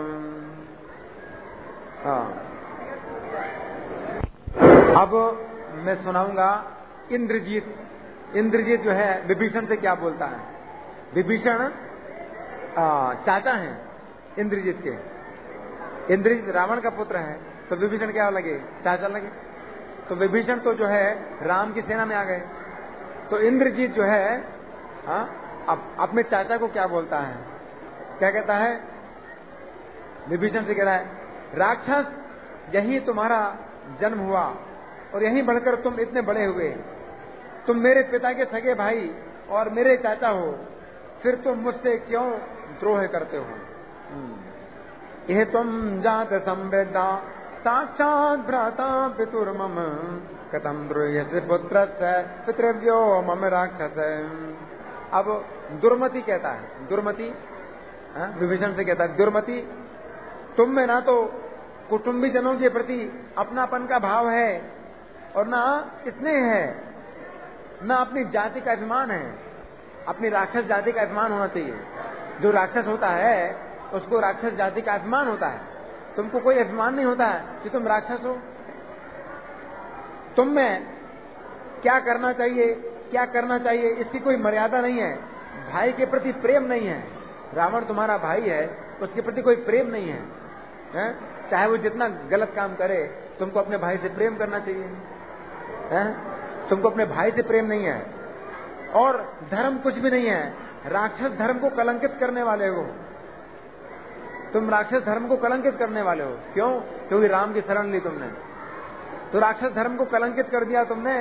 अब मैं सुनाऊंगा इंद्रजीत जो है विभीषण से क्या बोलता है। विभीषण चाचा हैं इंद्रजीत के। इंद्रजीत रावण का पुत्र है। तो विभीषण क्या लगे, चाचा लगे। तो विभीषण तो जो है राम की सेना में आ गए। तो इंद्रजीत जो है अब अपने चाचा को क्या बोलता है, क्या कहता है, विभीषण से कह रहा है, राक्षस यही तुम्हारा जन्म हुआ और यहीं बढ़कर तुम इतने बड़े हुए, तुम मेरे पिता के सगे भाई और मेरे चाचा हो, फिर तुम मुझसे क्यों द्रोह करते हो। यह तुम जात समृद्धा साक्षात भ्राता पितुर्मम कथम द्रोह्यसे पुत्रस्य पितृव्यो मम राक्षस। अब दुर्मति कहता है, दुर्मति विभीषण से कहता है, दुर्मति तुम में ना तो कुटुंबी जनों के प्रति अपनापन का भाव है और ना स्नेह है, ना अपनी जाति का अभिमान है। अपनी राक्षस जाति का अभिमान होना चाहिए। जो राक्षस होता है उसको राक्षस जाति का अभिमान होता है। तुमको कोई अभिमान नहीं होता है कि तुम राक्षस हो। तुम में क्या करना चाहिए, क्या करना चाहिए, इसकी कोई मर्यादा नहीं है। भाई के प्रति प्रेम नहीं है। रावण तुम्हारा भाई है, उसके प्रति कोई प्रेम नहीं है, चाहे वो जितना गलत काम करे, तुमको अपने भाई से प्रेम करना चाहिए। तुमको अपने भाई से प्रेम नहीं है और धर्म कुछ भी नहीं है। राक्षस धर्म को कलंकित करने वाले हो तुम, राक्षस धर्म को कलंकित करने वाले हो। क्यों? क्योंकि राम की शरण ली तुमने, तो राक्षस धर्म को कलंकित कर दिया तुमने।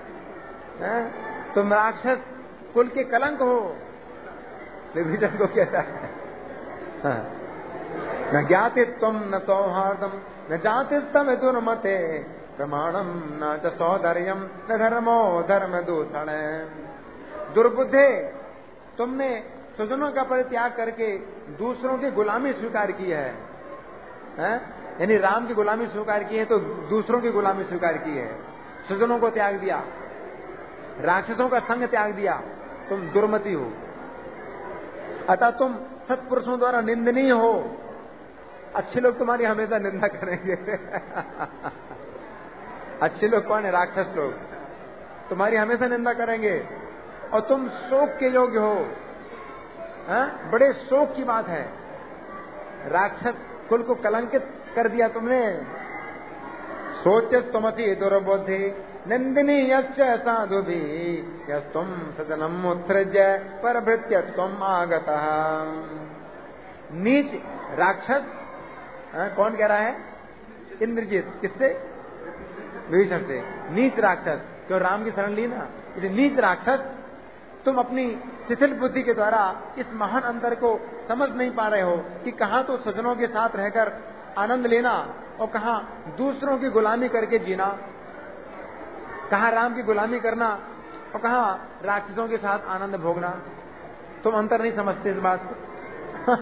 तुम राक्षस कुल के कलंक हो, विभीषण को कहता है। न ज्ञाति तुम न सौहार्दम न जाति तम दुर्मते प्रमाणम न च सौधर्यम न धर्मो धर्म दूषण। दुर्बुद्धे, तुमने स्वजनों का परित्याग करके दूसरों की गुलामी स्वीकार की है, यानी राम की गुलामी स्वीकार की है तो दूसरों की गुलामी स्वीकार की है। स्वजनों को त्याग दिया, राक्षसों का संग त्याग दिया, तुम दुर्मति हो। अतः तुम सत्पुरुषों द्वारा निंदनीय हो। अच्छे लोग तुम्हारी हमेशा निंदा करेंगे। अच्छे लोग कौन है? राक्षस लोग तुम्हारी हमेशा निंदा करेंगे और तुम शोक के योग्य हो। बड़े शोक की बात है, राक्षस कुल को कलंकित कर दिया तुमने। सोच तुमति दुर्बुद्धि निंदिनी यश्च साधु भी यस्तुम सदनम उत्सृज्य परभृत्य तुम आगतः। नीच राक्षस, कौन कह रहा है? इंद्रजीत। किससे? विभीषण से। नीच राक्षस, क्यों? राम की शरण ली ना। यदि नीच राक्षस, तुम अपनी शिथिल बुद्धि के द्वारा इस महान अंतर को समझ नहीं पा रहे हो कि कहाँ तो स्वजनों के साथ रहकर आनंद लेना और कहाँ दूसरों की गुलामी करके जीना, कहाँ राम की गुलामी करना और कहाँ राक्षसों के साथ आनंद भोगना। तुम अंतर नहीं समझते इस बात को।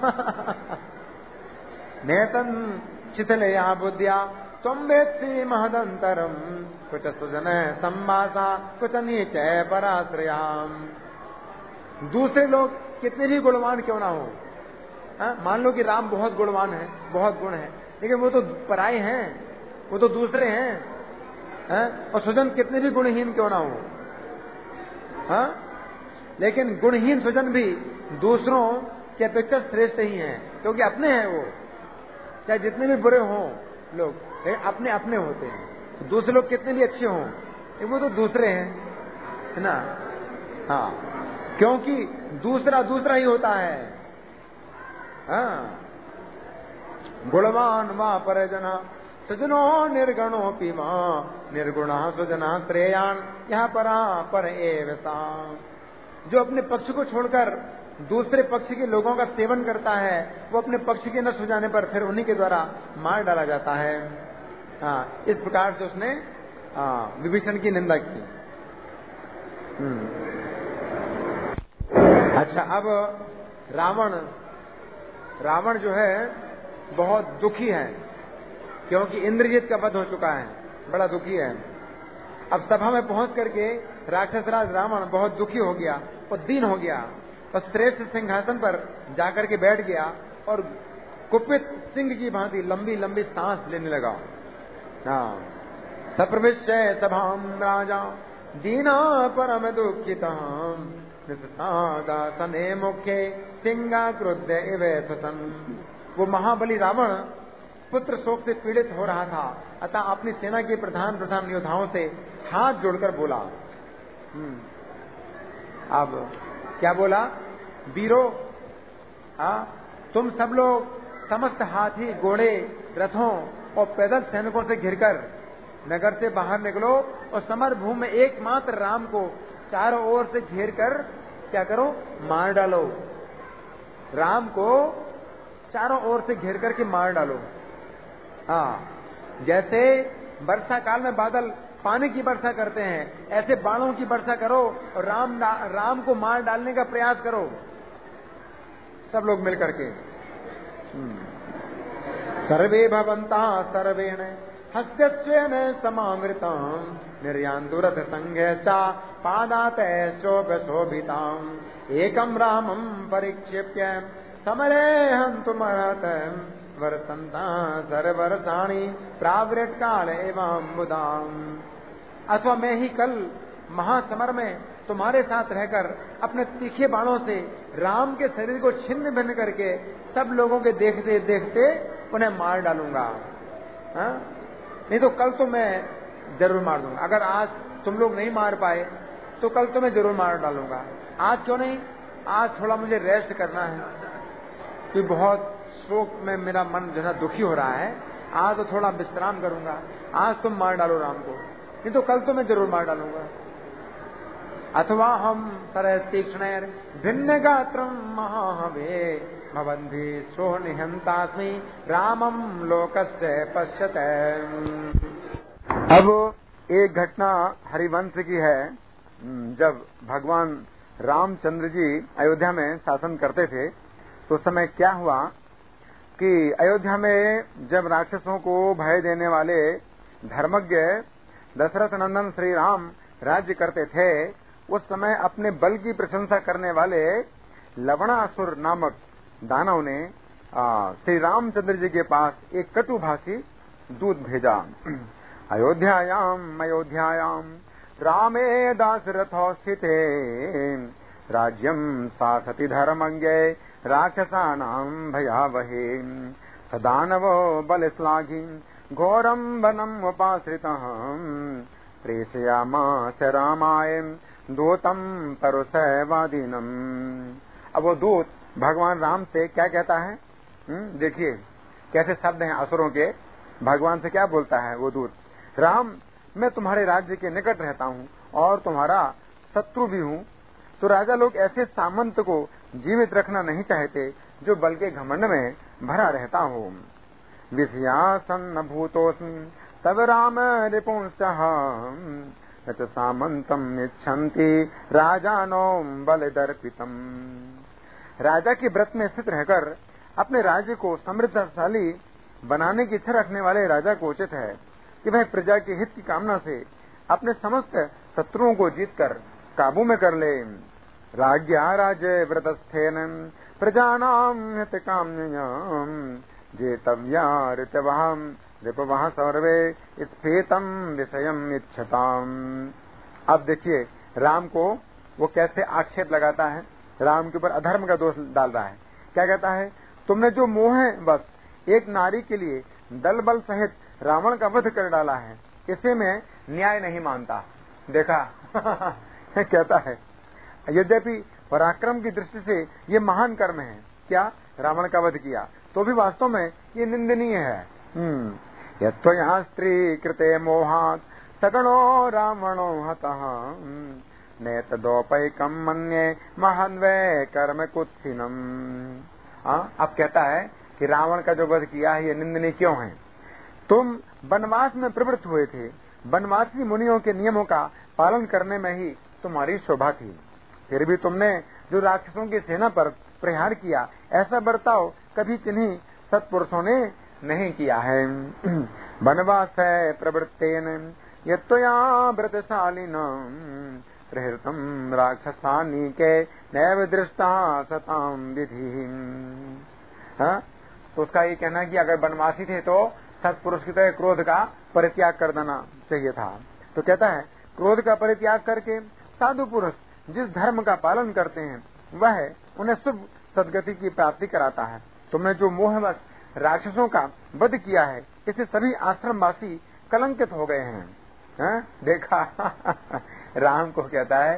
नेतन शिथिलया बुद्धिया तुम वेत्सि महदंतरम कुछ सुजन संवासा कुछ नीच पराश्रयाम। दूसरे लोग कितने भी गुणवान क्यों ना हो, मान लो कि राम बहुत गुणवान है, बहुत गुण है, लेकिन वो तो पराये हैं, वो तो दूसरे हैं, और सुजन कितने भी गुणहीन क्यों ना हो, लेकिन गुणहीन सुजन भी दूसरों की अपेक्षा श्रेष्ठ ही हैं, क्योंकि अपने हैं वो। चाहे जितने भी बुरे हों लोग, अपने अपने होते हैं। दूसरे लोग कितने भी अच्छे हों, वो तो दूसरे हैं, है ना। हाँ, क्योंकि दूसरा दूसरा ही होता है। गुणवान वा परजना सजनो निर्गुणो पीमा निर्गुणा सुजना श्रेयान यहाँ परा पर एवसा। जो अपने पक्ष को छोड़कर दूसरे पक्ष के लोगों का सेवन करता है, वो अपने पक्ष के न सुझाने पर फिर उन्हीं के द्वारा मार डाला जाता है। इस प्रकार से उसने विभीषण की निंदा की। अच्छा, अब रावण जो है बहुत दुखी है, क्योंकि इंद्रजीत का वध हो चुका है, बड़ा दुखी है। अब सभा में पहुंच करके राक्षसराज रावण बहुत दुखी हो गया और दीन हो गया और श्रेष्ठ सिंहासन पर जाकर के बैठ गया और कुपित सिंह की भांति लंबी लंबी सांस लेने लगा। सप्रविश्य सभाम राजा दीना परम दुखिताम सने मुखे सिंगा क्रुद्ध इवे ससन। वो महाबली रावण पुत्र शोक से पीड़ित हो रहा था, अतः अपनी सेना के प्रधान प्रधान योद्धाओं से हाथ जोड़कर बोला। अब क्या बोला? वीरों, तुम सब लोग समस्त हाथी, घोड़े, रथों और पैदल सैनिकों से घिरकर नगर से बाहर निकलो और समर भूमि में एकमात्र राम को चारों ओर से घेर कर क्या करो? मार डालो। राम को चारों ओर से घेर करके मार डालो। जैसे वर्षा काल में बादल पानी की वर्षा करते हैं, ऐसे बाणों की वर्षा करो और राम को मार डालने का प्रयास करो, सब लोग मिलकर के। सर्वे भवन्तः सर्वेण हस्तस्वेन समावृताम् निर्यान्तुरथ संघेशा पादातैश्चोपशोभिताम् एकम् रामम् परिक्षिप्य समरे हन्तुमर्हत वर्षन्ता सर्ववर्षाणि प्रावृट् काल एवं बुधाम्। अथवा मैं ही कल महासमर में तुम्हारे साथ रहकर अपने तीखे बाणों से राम के शरीर को छिन्न भिन्न करके सब लोगों के देखते देखते उन्हें मार डालूंगा। नहीं तो कल तो मैं जरूर मार दूंगा। अगर आज तुम लोग नहीं मार पाए तो कल तो मैं जरूर मार डालूंगा। आज क्यों नहीं? आज थोड़ा मुझे रेस्ट करना है, कि बहुत शोक में मेरा मन जो है दुखी हो रहा है। आज तो थोड़ा विश्राम करूंगा। आज तुम मार डालो राम को, नहीं तो कल तो मैं जरूर मार डालूंगा। अथवा हम तरह तीक्ष्ण भिन्न गात्रम महाहवे भवन्ति सो निहंतास्मि रामम लोकस्य पश्यते। अब एक घटना हरिवंश की है। जब भगवान रामचंद्र जी अयोध्या में शासन करते थे तो उस समय क्या हुआ कि अयोध्या में जब राक्षसों को भय देने वाले धर्मज्ञ दशरथ नंदन श्री राम राज्य करते थे, उस समय अपने बल की प्रशंसा करने वाले लवणासुर नामक दानव ने श्री रामचंद्र जी के पास एक कटुभाषी दूत भेजा। अयोध्यायाम रामे दाशरथो स्थिते राज्यम सासति धर्मज्ञे राक्षसानां भयावहे सदानवो बलश्लाघी घोरम वनम उपाश्रितः प्रेषयामास रामाय दूतम परुषवादीनम। अब वो दूत भगवान राम से क्या कहता है? देखिए कैसे शब्द हैं असुरों के। भगवान से क्या बोलता है वो दूत? राम, मैं तुम्हारे राज्य के निकट रहता हूँ और तुम्हारा शत्रु भी हूँ। तो राजा लोग ऐसे सामंत को जीवित रखना नहीं चाहते जो बल के घमंड में भरा रहता हो। विषयासन्न भूतोस्मि तब राम रिपुंसः न सामंतम इच्छन्ति राजानो बलदर्पितम्। राजा के व्रत में स्थित रहकर अपने राज्य को समृद्धशाली बनाने की इच्छा रखने वाले राजा को उचित है कि वह प्रजा के हित की कामना से अपने समस्त शत्रुओं को जीतकर काबू में कर ले। राज्ञा राज्य व्रतस्थेन प्रजानां हित काम्ययां जेतव्या ऋतवहं रिपवः सर्वे स्फीतम विषयम इच्छताम। अब देखिए राम को वो कैसे आक्षेप लगाता है, राम के ऊपर अधर्म का दोष डाल रहा है। क्या कहता है? तुमने जो मोह है बस एक नारी के लिए दल बल सहित रावण का वध कर डाला है, इसे मैं न्याय नहीं मानता। देखा कहता है यद्यपि पराक्रम की दृष्टि से ये महान कर्म है, क्या रावण का वध किया, तो भी वास्तव में ये निंदनीय है। यत्त्वया स्त्री कृते मोहात् सगुणो रावणो हतः नेतदोपैकं मन्ये महन्वे कर्म कुत्सिनम्। अब कहता है कि रावण का जो वध किया है ये निंदनीय क्यों है? तुम वनवास में प्रवृत्त हुए थे, वनवासी मुनियों के नियमों का पालन करने में ही तुम्हारी शोभा थी, फिर भी तुमने जो राक्षसों की सेना पर प्रहार किया, ऐसा बर्ताव कभी किन्हीं सत्पुरुषों ने नहीं किया है। वनवास है प्रवृत्तेन यत्त्वया व्रतशालिनां प्रहृतं राक्षसानीके नैव दृष्टा सतां विधि। तो उसका ये कहना कि अगर वनवासी थे तो सत्पुरुष की तरह क्रोध का परित्याग कर देना चाहिए था। तो कहता है क्रोध का परित्याग करके साधु पुरुष जिस धर्म का पालन करते हैं वह उन्हें शुभ सदगति की प्राप्ति कराता है। तुमने जो मोहवश राक्षसों का वध किया है, इससे सभी आश्रमवासी कलंकित हो गए हैं। देखा राम को कहता है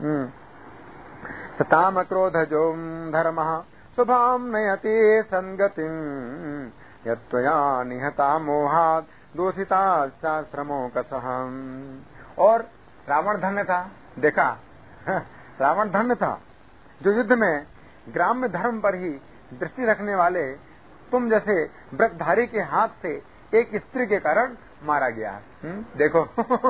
सताम क्रोधजो धर्मः शुभाम नयते संगतिम यत्त्वया निहता मोहात् दूषिता श्रमो कसहम। और रावण धन्य था, देखा रावण धन्य था जो युद्ध में ग्राम्य धर्म पर ही दृष्टि रखने वाले तुम जैसे व्रतधारी के हाथ से एक स्त्री के कारण मारा गया। देखो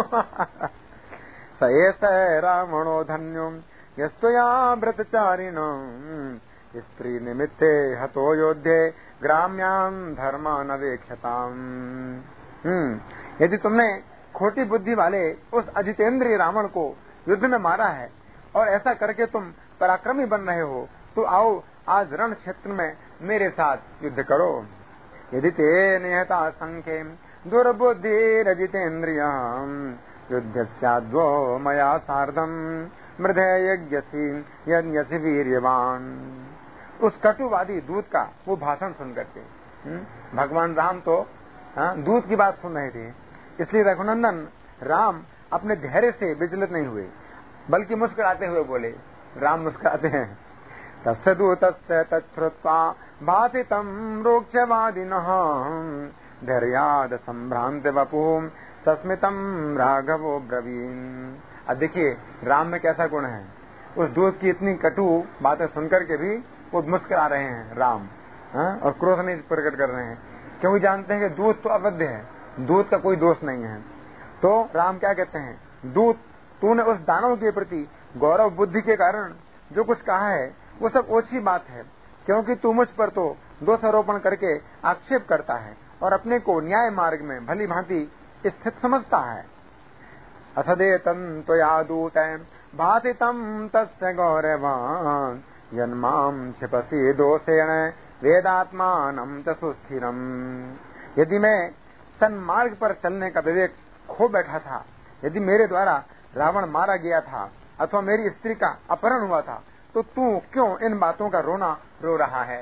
स रावणो धन्यो यस्तया व्रतचारिणो स्त्री निमित्ते हतो योद्धे ग्राम्याम धर्मान अवेक्षताम। यदि तुमने खोटी बुद्धि वाले उस अजितेंद्रिय रावण को युद्ध में मारा है और ऐसा करके तुम पराक्रमी बन रहे हो, तो आओ आज रण क्षेत्र में मेरे साथ युद्ध करो। यदि ते निहता संख्ये दुर्बुद्धिरजितेन्द्रियम् युद्धस्याद्वो मया सार्धम मृधे यज्ञसि वीर्यवान। उस कटुवादी दूत का वो भाषण सुन करके भगवान राम तो दूत की बात सुन रहे थे, इसलिए रघुनंदन राम अपने धैर्य से विचलित नहीं हुए, बल्कि मुस्कुराते हुए बोले। राम मुस्कुराते हैं। तस्य दूतस्य तच्छ्रुत्वा भासितं रोक्षवादिनः धैर्याद संभ्रांत वपुः सस्मितं राघवो ब्रवीन। अब देखिए राम में कैसा गुण है, उस दूत की इतनी कटु बातें सुनकर के भी वो मुस्कुरा रहे हैं राम, और क्रोध नहीं प्रकट कर रहे हैं, क्योंकि जानते हैं कि दूत तो अवध्य है, दूत का कोई दोष नहीं है। तो राम क्या कहते हैं, दूत तूने उस दानव के प्रति गौरव बुद्धि के कारण जो कुछ कहा है वो सब ओछी बात है, क्योंकि तू मुझ पर तो दोषारोपण करके आक्षेप करता है और अपने को न्याय मार्ग में भली भांति स्थित समझता है। असदेतं त्वया दूतं भासितं तस्य गौरवान् यन्मां क्षिपसि दोषेण वेदात्मानं च सुस्थिरम्। यदि मैं सन्मार्ग पर चलने का विवेक खो बैठा था, यदि मेरे द्वारा रावण मारा गया था अथवा मेरी स्त्री का अपहरण हुआ था, तो तू क्यों इन बातों का रोना रो रहा है?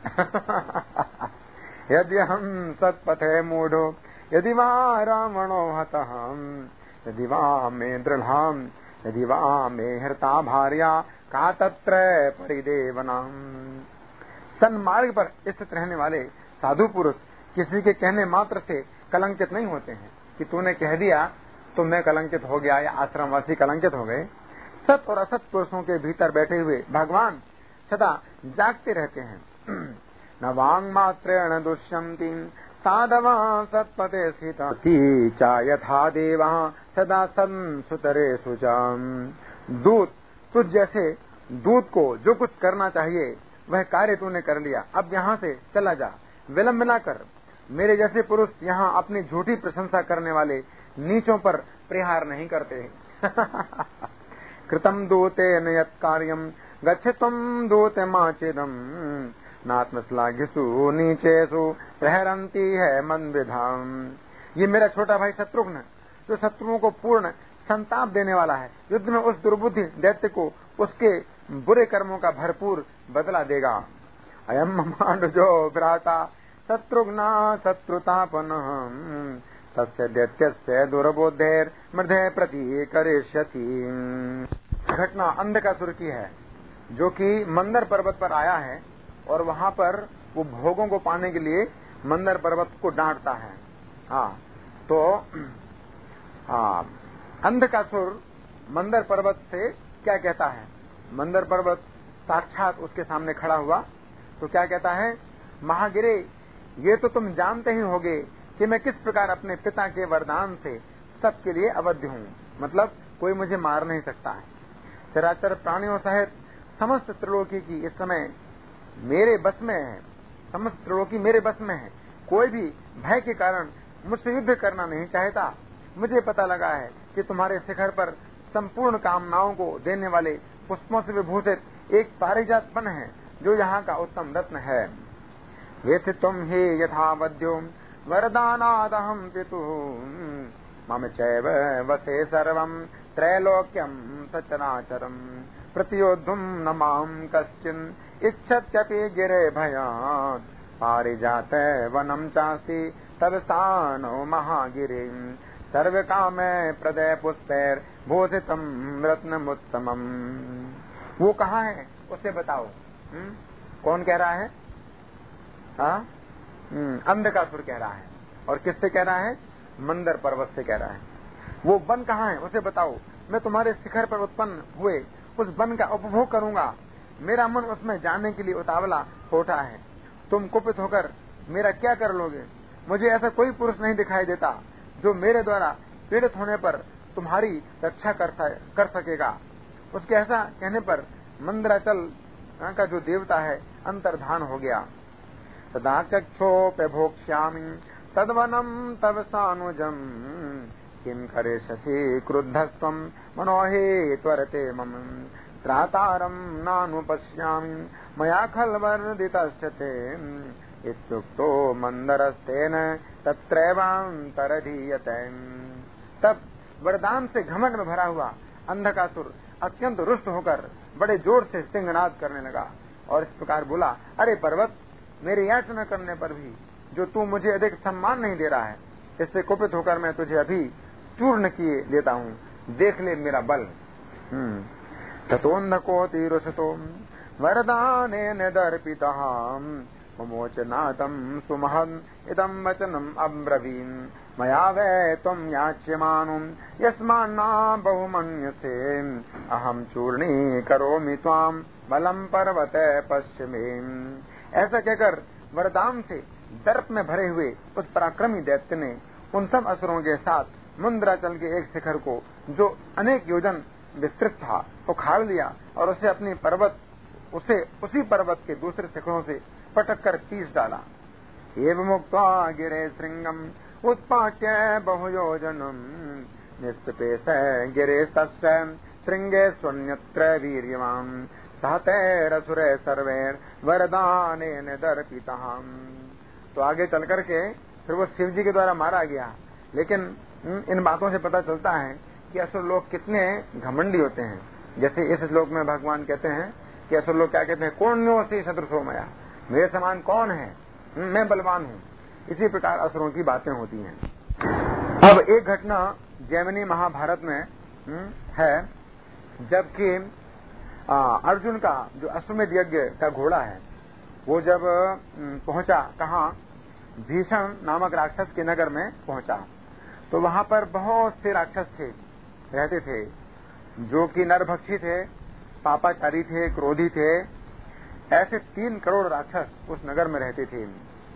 यदि हम सत्पथे मूढ़ो यदि वा रावणो हतः यदि वा मे दृढ़ाम यदि वा मे हृता भार्या का तत्र परिदेवनम। सन्मार्ग पर स्थित रहने वाले साधु पुरुष किसी के कहने मात्र से कलंकित नहीं होते हैं कि तूने कह दिया तो मैं कलंकित हो गया या आश्रमवासी कलंकित हो गए। सत और असत पुरुषों के भीतर बैठे हुए भगवान सदा जागते रहते हैं। न वांग मात्रेण दुष्यन्ति साधवा सत्पते स्थिता चा यथा देवा सदा संसुतरे सुचाम। दूत तुझ जैसे दूत को जो कुछ करना चाहिए वह कार्य तूने कर लिया, अब यहाँ से चला जा, विलंब न कर। मेरे जैसे पुरुष यहाँ अपनी झूठी प्रशंसा करने वाले नीचों पर प्रहार नहीं करते। कृतम दूतेन यत् कार्यम गच्छतम दूतमाचेदम नात्मश्लाघ्यसु नीचेसु प्रहरन्ति है मनविधाम। ये मेरा छोटा भाई शत्रुघ्न जो शत्रुओं को पूर्ण संताप देने वाला है, युद्ध में उस दुर्बुद्धि दैत्य को उसके बुरे कर्मों का भरपूर बदला देगा। अयम ममानुजो भ्राता शत्रुघ्ना शत्रुतापनः तस्य दैत्यस्य दुर्बुद्धेर मृधे प्रति करिष्यति। घटना अंधकासुर की है, जो कि मंदर पर्वत पर आया है और वहां पर वो भोगों को पाने के लिए मंदर पर्वत को डांटता है। तो अंधकासुर मंदर पर्वत से क्या कहता है, मंदर पर्वत साक्षात उसके सामने खड़ा हुआ तो क्या कहता है, महागिरे ये तो तुम जानते ही होगे कि मैं किस प्रकार अपने पिता के वरदान से सबके लिए अवध्य हूँ, मतलब कोई मुझे मार नहीं सकता है। चराचर प्राणियों सहित समस्त त्रिलोकी की इस समय मेरे बस में है, समस्त त्रिलोकी मेरे बस में है, कोई भी भय के कारण मुझसे युद्ध करना नहीं चाहता। मुझे पता लगा है कि तुम्हारे शिखर पर संपूर्ण कामनाओं को देने वाले पुष्पों से विभूषित एक पारिजात वन है जो यहाँ का उत्तम रत्न है। वेथ तुम ही यथावध्यो वरदानादहं पितुः मम चैव वसे सर्वं त्रैलोक्यं सचराचरम् प्रतियोद्धुं न मां कश्चिन् इच्छत्यपि गिरे भयात् पारिजात वनम चासी तदस्थानो महागिरिम सर्व काम प्रदय पुष्पैर भूषितम रत्नमुत्तमम। वो कहाँ है उसे बताओ। कौन कह रहा है? अंधकासुर कह रहा है। और किससे कह रहा है? मंदर पर्वत से कह रहा है। वो वन कहाँ है उसे बताओ। मैं तुम्हारे शिखर पर उत्पन्न हुए उस वन का उपभोग करूंगा। मेरा मन उसमें जाने के लिए उतावला होता है। तुम कुपित होकर मेरा क्या कर लोगे? मुझे ऐसा कोई पुरुष नहीं दिखाई देता जो मेरे द्वारा पीड़ित होने पर तुम्हारी रक्षा कर सकेगा। उसके ऐसा कहने पर मंदराचल का जो देवता है अंतर्धान हो गया। तदा चक्षोप्य भोक्ष्यामि तद्वनम तव सानुजम किम करे शशि क्रुद्धस्त्वं मनोहि त्वरते मम त्रातारं नानुपश्यामि मया खल्वर्दितस्य ते इत्युक्तो मंदरस्तेन तत्रैवान्तरधीयते। तब वरदान से घमंड में भरा हुआ अंधकासुर अत्यंत रुष्ट होकर बड़े जोर से सिंहनाद करने लगा और इस प्रकार बोला, अरे पर्वत, मेरी याचना करने पर भी जो तू मुझे अधिक सम्मान नहीं दे रहा है, इससे कुपित होकर मैं तुझे अभी चूर्ण किए देता हूँ। देख ले मेरा बल। ततोन्धकोति रुषतो वरदानेन दर्पितः ममोचनातं सुमहन् इदं वचनम् अब्रवीन् मया वै त्वं याच्यमानं यस्मान्ना बहुमन्यसे अहं चूर्णी करोमि त्वां बलं पर्वते पश्चिमे। ऐसा कहकर वरदान से दर्प में भरे हुए उस पराक्रमी दैत्य ने उन सब असुरों के साथ मंदराचल के एक शिखर को, जो अनेक योजन विस्तृत था, उखाड़ लिया और उसी पर्वत के दूसरे शिखरों से पटक कर पीस डाला। एवं मुक्त्वा गिरे श्रृंगम उत्पाट्य बहुयोजनम निष्पेश गिरे तस्य श्रृंगे स्वन्यत्र वीर्यवान सहतैरसुरे सर्वैर वरदानेन दर्पितः। तो आगे चल करके फिर वो शिव जी के द्वारा मारा गया। लेकिन इन बातों से पता चलता है कि असुर लोग कितने घमंडी होते हैं। जैसे इस श्लोक में भगवान कहते हैं कि असुर लोग क्या कहते हैं, कौन्यो से शत्रुसो मया, मेरे समान कौन है, मैं बलवान हूँ। इसी प्रकार असुरों की बातें होती हैं। अब एक घटना जैमिनी महाभारत में है, जबकि अर्जुन का जो अश्वमेध यज्ञ का घोड़ा है वो जब पहुंचा कहाँ, भीषण नामक राक्षस के नगर में पहुंचा, तो वहां पर बहुत से राक्षस रहते थे, जो कि नरभक्षी थे, पापाचारी थे, क्रोधी थे। ऐसे 3 करोड़ राक्षस उस नगर में रहते थे।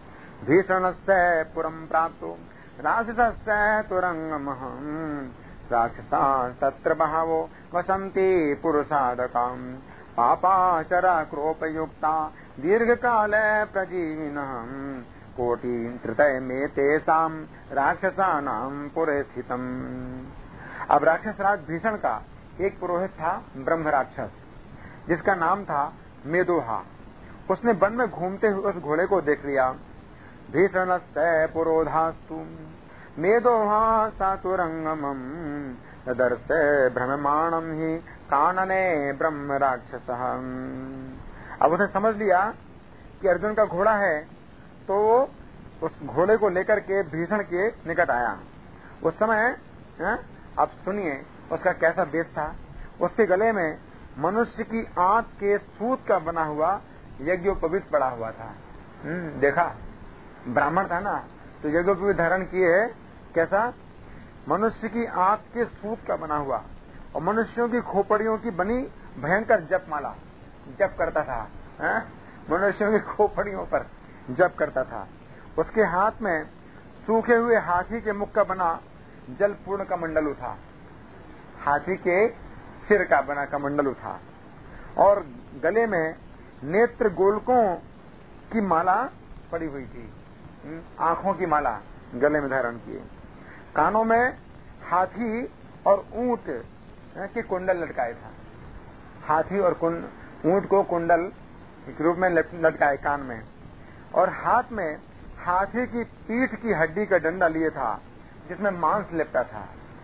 भीषणस्य पुरं प्राप्तो राक्षसस्य तुरंगमहं राक्षसा तत्र बहवो वसन्ति पुरुषादकाम पापाचरा क्रोपयुक्ता दीर्घकाल प्रजीविनः कोटि त्रितय में तेषां राक्षसानां पुरे स्थितम्। अब राक्षसराज भीषण का एक पुरोहित था, ब्रह्म राक्षस, जिसका नाम था मेदोहा। उसने वन में घूमते हुए उस घोड़े को देख लिया। भीषणस्य पुरोधास्तु मेदोहा सातुरंगमम् तदर्थे भ्रममाणं हि कानने ब्रह्म राक्षसः। अब उसने समझ लिया कि अर्जुन का घोड़ा है, तो उस घोड़े को लेकर के भीषण के निकट आया। उस समय अब सुनिए उसका कैसा वेश था। उसके गले में मनुष्य की आंत के सूत का बना हुआ यज्ञोपवीत पड़ा हुआ था। देखा, ब्राह्मण था ना, तो यज्ञोपवीत धारण किए है। कैसा? मनुष्य की आंत के सूत का बना हुआ, और मनुष्यों की खोपड़ियों की बनी भयंकर जपमाला जप करता था। मनुष्यों की खोपड़ियों पर जप करता था। उसके हाथ में सूखे हुए हाथी के मुख का बना जलपूर्ण का मंडल था, हाथी के सिर का बना कमंडलू था, और गले में नेत्र गोलकों की माला पड़ी हुई थी, आंखों की माला गले में धारण किए। कानों में हाथी और ऊंट के कुंडल लटकाए था। हाथी और ऊंट को कुंडल के रूप में लटकाए कान में, और हाथ में हाथी की पीठ की हड्डी का डंडा लिए था, जिसमें मांस लिपटा था।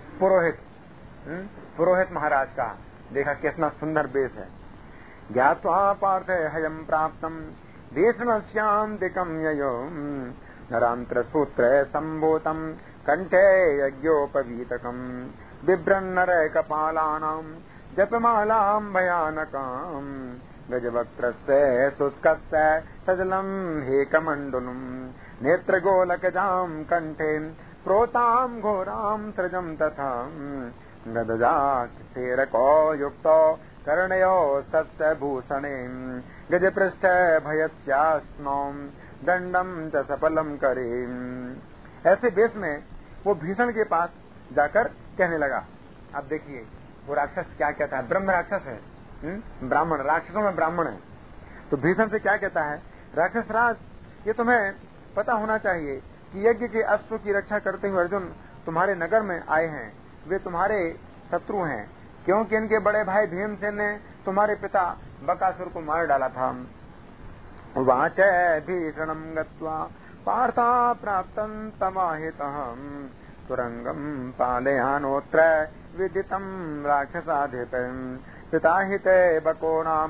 पुरोहित महाराज का देखा कितना सुंदर वेश है। ज्ञात्वा पार्थ हयम प्राप्तम भीष्मस्यां दिकं ययो नरांत्र सूत्र संभूतम कंठे यज्ञोपवीतकम बिभ्रन्नर कपालानां जपमालां भयानकां गजवक्त्रस्य शुष्कस्य सजलं हेकमण्डलम् नेत्रगोलकजां कंठे प्रोतां घोरां सृजं तथा गदजाक्षेरको युक्तो कर्णयो सस्यभूषणे गजपृष्ठ भयस्यास्मौ दंडम च सफलम करे। ऐसे वेश में वो भीषण के पास जाकर कहने लगा। अब देखिए वो राक्षस क्या कहता है, ब्रह्म राक्षस है, ब्राह्मण, राक्षसों में ब्राह्मण है। तो भीषण से क्या कहता है, राक्षस राज, ये तुम्हें पता होना चाहिए कि यज्ञ के अश्व की रक्षा करते हुए अर्जुन तुम्हारे नगर में आए हैं। वे तुम्हारे शत्रु हैं, क्योंकि इनके बड़े भाई भीमसेन ने तुम्हारे पिता बकासुर को मार डाला था। वाच भीषणं गत्वा पार्था प्राप्तं तमाहितम् तुरंगम पालयानोत्र विदितं राक्षसाधिपम् पिता हिते बको नाम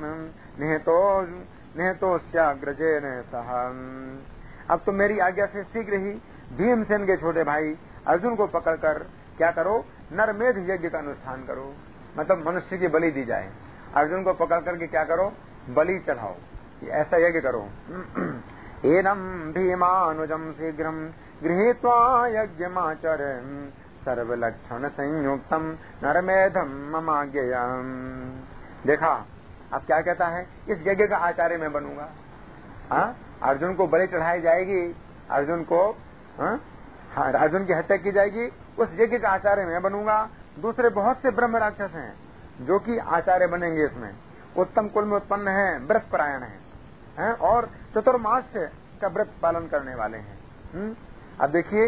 निहतोस्याग्रजेन सह। अब तो मेरी आज्ञा से शीघ्र ही भीमसेन के छोटे भाई अर्जुन को पकड़कर क्या करो, नरमेध यज्ञ का अनुष्ठान करो, मतलब मनुष्य की बलि दी जाए। अर्जुन को पकड़ करके क्या करो, बलि चढ़ाओ, ऐसा यज्ञ करो। एनम भीमानुजम शीघ्रम गृहीत्वा यज्ञमाचरन् सर्वलक्षण संयुक्तम नरमेधम ममाज्ञयाम्। देखा अब क्या कहता है, इस यज्ञ का आचार्य मैं बनूंगा। अर्जुन को बलि चढ़ाई जाएगी, अर्जुन को अर्जुन की हत्या की जाएगी, उस यज्ञ का आचार्य मैं बनूंगा। दूसरे बहुत से ब्रह्म राक्षस हैं जो कि आचार्य बनेंगे इसमें, उत्तम कुल में उत्पन्न है, व्रत परायण है और चतुर्मास का व्रत पालन करने वाले हैं। अब देखिए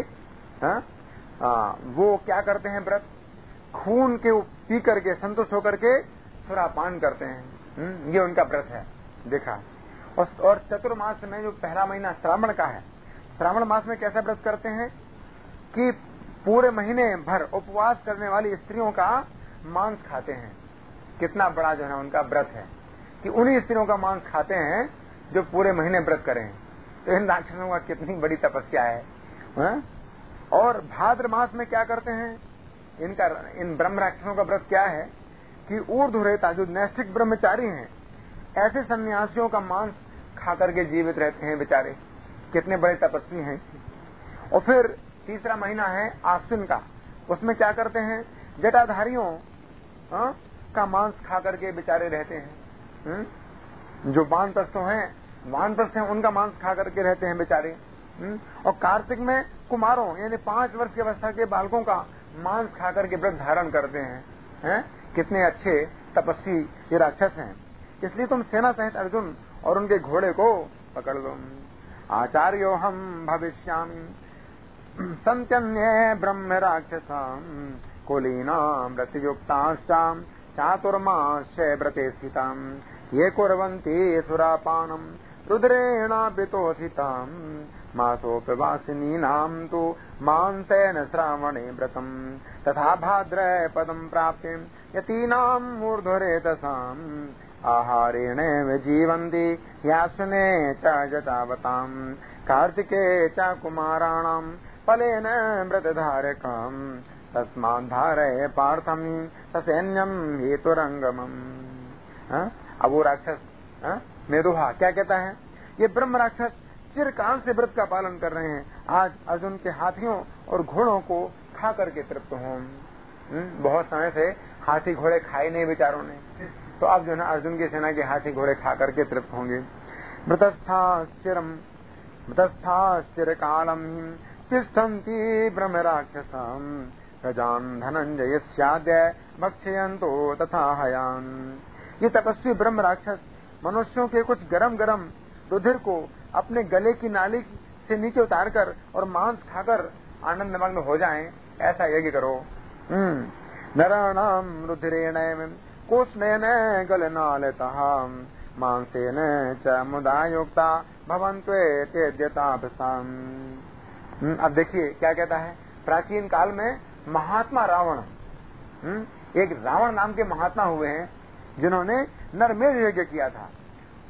वो क्या करते हैं, व्रत खून के पी करके संतुष्ट होकर के सुरापान करते हैं, ये उनका व्रत है। देखा, और चतुर्मास में जो पहला महीना श्रावण का है, श्रावण मास में कैसा व्रत करते हैं कि पूरे महीने भर उपवास करने वाली स्त्रियों का मांस खाते हैं। कितना बड़ा जो है उनका व्रत है कि उन्हीं स्त्रियों का मांस खाते हैं जो पूरे महीने व्रत करें। तो इन राक्षसों का कितनी बड़ी तपस्या है। और भाद्र मास में क्या करते हैं, इन ब्रह्म राक्षसों का व्रत क्या है कि ऊर्ध्वरेता जो नैष्ठिक ब्रह्मचारी हैं, ऐसे सन्यासियों का मांस खा करके जीवित रहते हैं बेचारे, कितने बड़े तपस्वी हैं। और फिर तीसरा महीना है आश्विन का, उसमें क्या करते हैं, जटाधारियों का मांस खा करके बेचारे रहते हैं। जो वानप्रस्थ हैं उनका मांस खा करके रहते हैं बेचारे। और कार्तिक में कुमारों यानी 5 वर्ष की अवस्था के बालकों का मांस खा करके व्रत धारण करते हैं। कितने अच्छे तपस्वी ये राक्षस हैं। इसलिए तुम सेना सहित अर्जुन और उनके घोड़े को पकड़ लो। आचार्यो हम भविष्यामि संत्यन्ये ब्रह्म राक्षसाम कुलीनां व्रतयुक्ताश्चाम चातुर्मास्य व्रते स्थिताम ये कुर्वन्ति सुरापानम रुद्रेणापितोषिताम मासोपवासिनीनां तु मांसेन श्रावणे व्रतम तथा भाद्रे पदं प्राप्ते यतीनां मूर्ध्वरेतसाम् आहारेण जीवन्ति ह्याश्विने च जटावताम् कार्तिके च कुमाराणां फलेन व्रतधारकम् तस्माद्धारय पार्थं ससैन्यं हेतुरंगमम्। अब वो राक्षस मेरुहा क्या कहता है, ये ब्रह्म राक्षस चिरकाल से व्रत का पालन कर रहे हैं, आज अर्जुन के हाथियों और घोड़ों को खा करके तृप्त हों। बहुत समय से हाथी घोड़े खाए नहीं बेचारों ने, तो अब जो है अर्जुन की सेना के हाथी घोड़े खा करके तृप्त होंगे। मृतस्थाश्चिरकालम तिष्ठन्ति ब्रह्म राक्षसम् गजान धनंजय स्याद्य भक्षयन्तो तथा हयान। ये तपस्वी ब्रह्म राक्षस मनुष्यों के कुछ गरम गरम रुधिर को अपने गले की नाली से नीचे उतारकर और मांस खाकर आनंद मग्न हो जाएं, ऐसा यज्ञ करो। नराणाम रुधिरेण कोष्णेन गलनालतः मांसेन च मुदा युक्ता भवन्त्वेत्यद्यताभसाम्। अब देखिए क्या कहता है, प्राचीन काल में महात्मा रावण, एक रावण नाम के महात्मा हुए हैं जिन्होंने नरमेध यज्ञ किया था।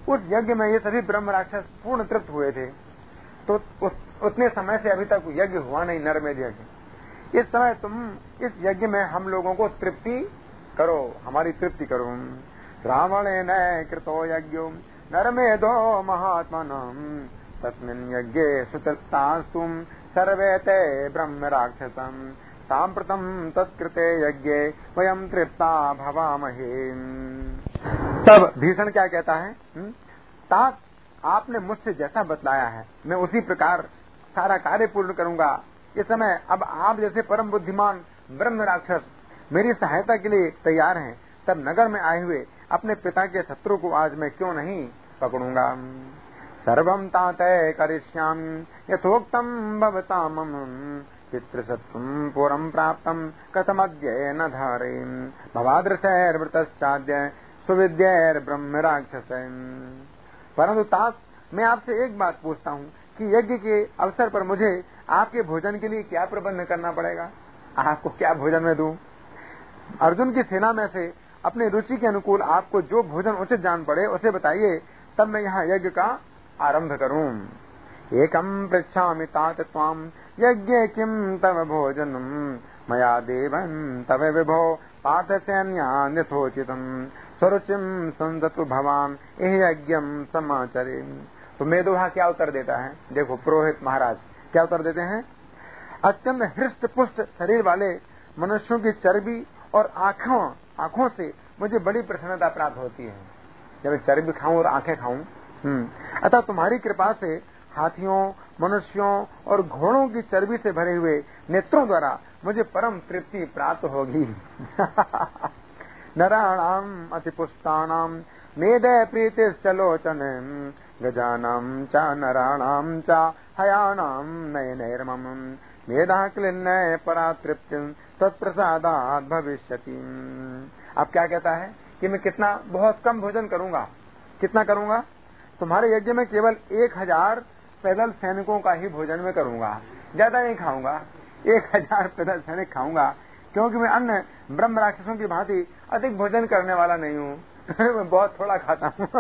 उस यज्ञ में ये सभी ब्रह्म राक्षस पूर्ण तृप्त हुए थे। तो उतने समय से अभी तक यज्ञ हुआ नहीं, नरमेध यज्ञ। इस समय तुम इस यज्ञ में हम लोगों को तृप्ति करो, हमारी तृप्ति करो। रावणेन कृतो यज्ञो नरमेधो महात्मनः तस्मिन् यज्ञे सुतृप्तास्तुम सर्वे ते ब्रह्म राक्षसम् साम्प्रतम तत्कृते यज्ञे वयम तृप्ता भवामहे। तब भीषण क्या कहता है? तात आपने मुझसे जैसा बतलाया है मैं उसी प्रकार सारा कार्य पूर्ण करूंगा। इस समय अब आप जैसे परम बुद्धिमान ब्रह्म राक्षस मेरी सहायता के लिए तैयार हैं, तब नगर में आए हुए अपने पिता के शत्रु को आज मैं क्यों नहीं पकड़ूंगा। सर्वं ताते करिष्यामि यथोक्तम भवता मम पितृसत्वं पुरं प्राप्तं कथमद्य न धारे भवादृशैर्वृतश्चाद्य सुविद्यैर्ब्रह्म राक्षसैः। परंतु तात मैं आपसे एक बात पूछता हूँ कि यज्ञ के अवसर पर मुझे आपके भोजन के लिए क्या प्रबंध करना पड़ेगा? आपको क्या भोजन में दूं? अर्जुन की सेना में से अपनी रुचि के अनुकूल आपको जो भोजन उचित जान पड़े उसे बताइए, तब मैं यहाँ यज्ञ का आरंभ करूं। एकम पृच्छामि तात त्वाम यज्ञे किम तव भोजनम मया देवं तव विभो पार्थ सैन्यान्यथोचितम स्वरुचिम संदतु भवान एह यज्ञम समाचरे। तो मेदोहा क्या उत्तर देता है? देखो पुरोहित महाराज क्या उत्तर देते हैं? अत्यंत हृष्ट पुष्ट शरीर वाले मनुष्यों की चर्बी और आँखों से मुझे बड़ी प्रसन्नता प्राप्त होती है, जब मैं चर्बी खाऊं और आंखें खाऊं। अतः तुम्हारी कृपा से हाथियों, मनुष्यों और घोड़ों की चर्बी से भरे हुए नेत्रों द्वारा मुझे परम तृप्ति प्राप्त होगी। नराणाम अतिपुष्टानाम मेदे प्रीतिश्चलोचन गजानाम च नराणाम च हयानाम नयनैर्मम मेधा क्लिन्नय परा तृप्तिं तत्प्रसादात् भविष्यति। अब क्या कहता है कि मैं कितना बहुत कम भोजन करूंगा। कितना करूंगा? तुम्हारे यज्ञ में केवल 1000 पैदल सैनिकों का ही भोजन में करूंगा, ज्यादा नहीं खाऊंगा। 1000 पैदल सैनिक खाऊंगा, क्योंकि मैं अन्य ब्रह्म राक्षसों की भांति अधिक भोजन करने वाला नहीं हूँ। मैं बहुत थोड़ा खाता हूँ।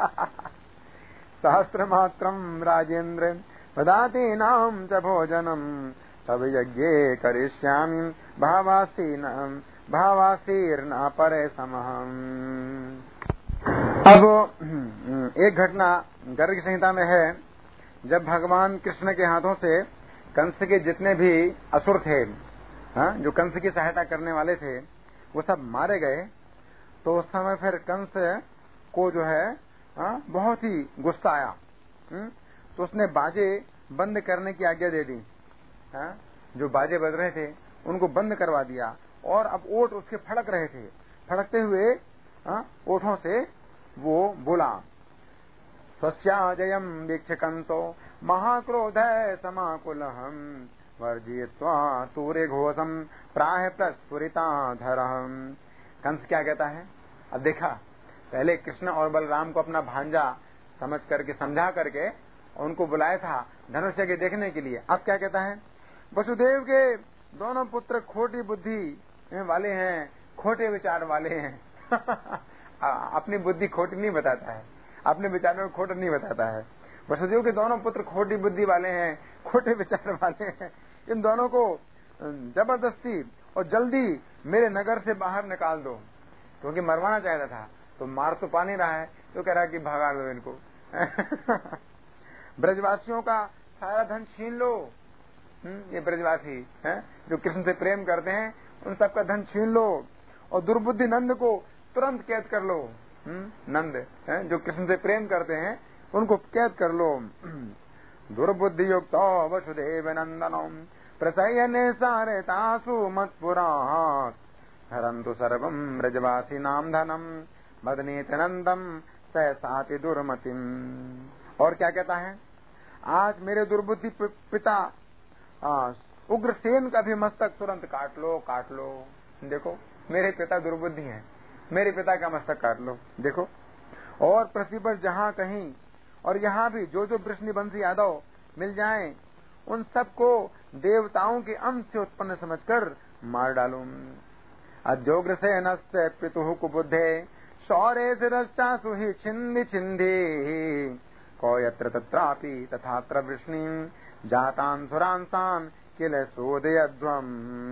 सहस्रमात्रम राजेंद्र वदाति नाम च भोजनम तब यज्ञे करिष्यामि भावासीर्न परे समहम। अब एक घटना गर्ग संहिता में है, जब भगवान कृष्ण के हाथों से कंस के जितने भी असुर थे, जो कंस की सहायता करने वाले थे, वो सब मारे गए। तो उस समय फिर कंस को जो है बहुत ही गुस्सा आया। तो उसने बाजे बंद करने की आज्ञा दे दी। जो बाजे बज रहे थे उनको बंद करवा दिया, और अब ओठ उसके फड़क रहे थे। फड़कते हुए ओठों से वो बोला, स्वस्याजयं वीक्ष्य कंसो महाक्रोधः समाकुलहं वर्जयित्वा तूरे घोषं प्राह प्रस्फुरिताधरहं। कंस क्या कहता है? अब देखा, पहले कृष्ण और बलराम को अपना भांजा समझ करके समझा करके उनको बुलाया था धनुष यज्ञ देखने के लिए। अब क्या कहता है? वसुदेव के दोनों पुत्र खोटी बुद्धि वाले हैं, खोटे विचार वाले हैं। अपनी बुद्धि खोटी नहीं बताता है, अपने विचारों में खोट नहीं बताता है। वसुदेव के दोनों पुत्र खोटी बुद्धि वाले हैं, खोटे विचार वाले हैं। इन दोनों को जबरदस्ती और जल्दी मेरे नगर से बाहर निकाल दो, क्योंकि मरवाना चाहता था। तो मार तो पा नहीं रहा है, तो कह रहा है कि भगा दो इनको। ब्रजवासियों का सारा धन छीन लो। ये ब्रजवासी हैं जो कृष्ण से प्रेम करते हैं, उन सबका धन छीन लो, और दुर्बुद्धि नंद को तुरंत कैद कर लो। नंद जो कृष्ण से प्रेम करते हैं उनको कैद कर लो। दुर्बुद्धि युक्तो वसुदेव नंदनम प्रसयने सारे तासु मत्पुरात् हरन्तु सर्वं ब्रजवासी नाम धनम मदनीत नंदम सहसाति दुर्मतिम। और क्या कहता है? आज मेरे दुर्बुद्धि पिता उग्रसेन का भी मस्तक तुरंत काट लो, काट लो। देखो, मेरे पिता दुर्बुद्धि हैं, मेरे पिता का मस्तक काट लो। देखो, और पृथ्वी पर जहां कहीं और यहाँ भी जो जो वृषनिवंशी यादव मिल जाएं, उन सबको देवताओं के अंश से उत्पन्न समझकर मार डालूं। अजोग्रसेनस्य पितुः कुबुद्धे शौरे शिरश्चासु हि छिन्धि छिन्धि को यत्र तत्रापि तथात्र वृष्णिं जातान सुरांसान किल सोदयध्वम।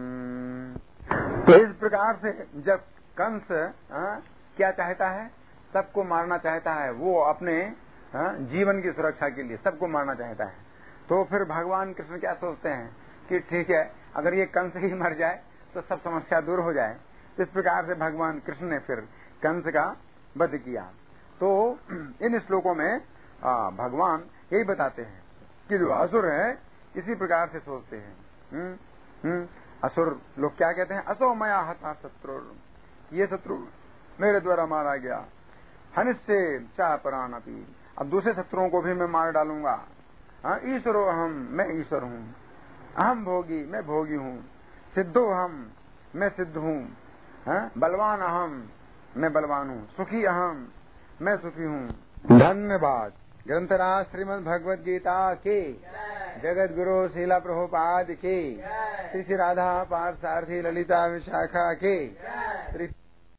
तो इस प्रकार से जब कंस क्या चाहता है, सबको मारना चाहता है, वो अपने जीवन की सुरक्षा के लिए सबको मारना चाहता है। तो फिर भगवान कृष्ण क्या सोचते हैं कि ठीक है, अगर ये कंस ही मर जाए तो सब समस्या दूर हो जाए। इस प्रकार से भगवान कृष्ण ने फिर कंस का वध किया। तो इन श्लोकों में भगवान यही बताते हैं कि जो असुर है इसी प्रकार से सोचते हैं। असुर लोग क्या कहते हैं, असो मया हता शत्रु, ये शत्रु मेरे द्वारा मारा गया। हनिष्ये चा परानपि, अब दूसरे शत्रुओं को भी मैं मार डालूंगा। ईश्वरो अहम, मैं ईश्वर हूँ। अहम भोगी, मैं भोगी हूँ। सिद्धो अहम, मैं सिद्ध हूँ। बलवान अहम, मैं बलवान हूँ। सुखी अहम, मैं सुखी हूँ। धन्यवाद। ग्रंथराज श्रीमद् भगवद गीता के, जगत गुरु शीला प्रभुपाद के, श्री राधा पार्थ सारथी ललिता विशाखा के,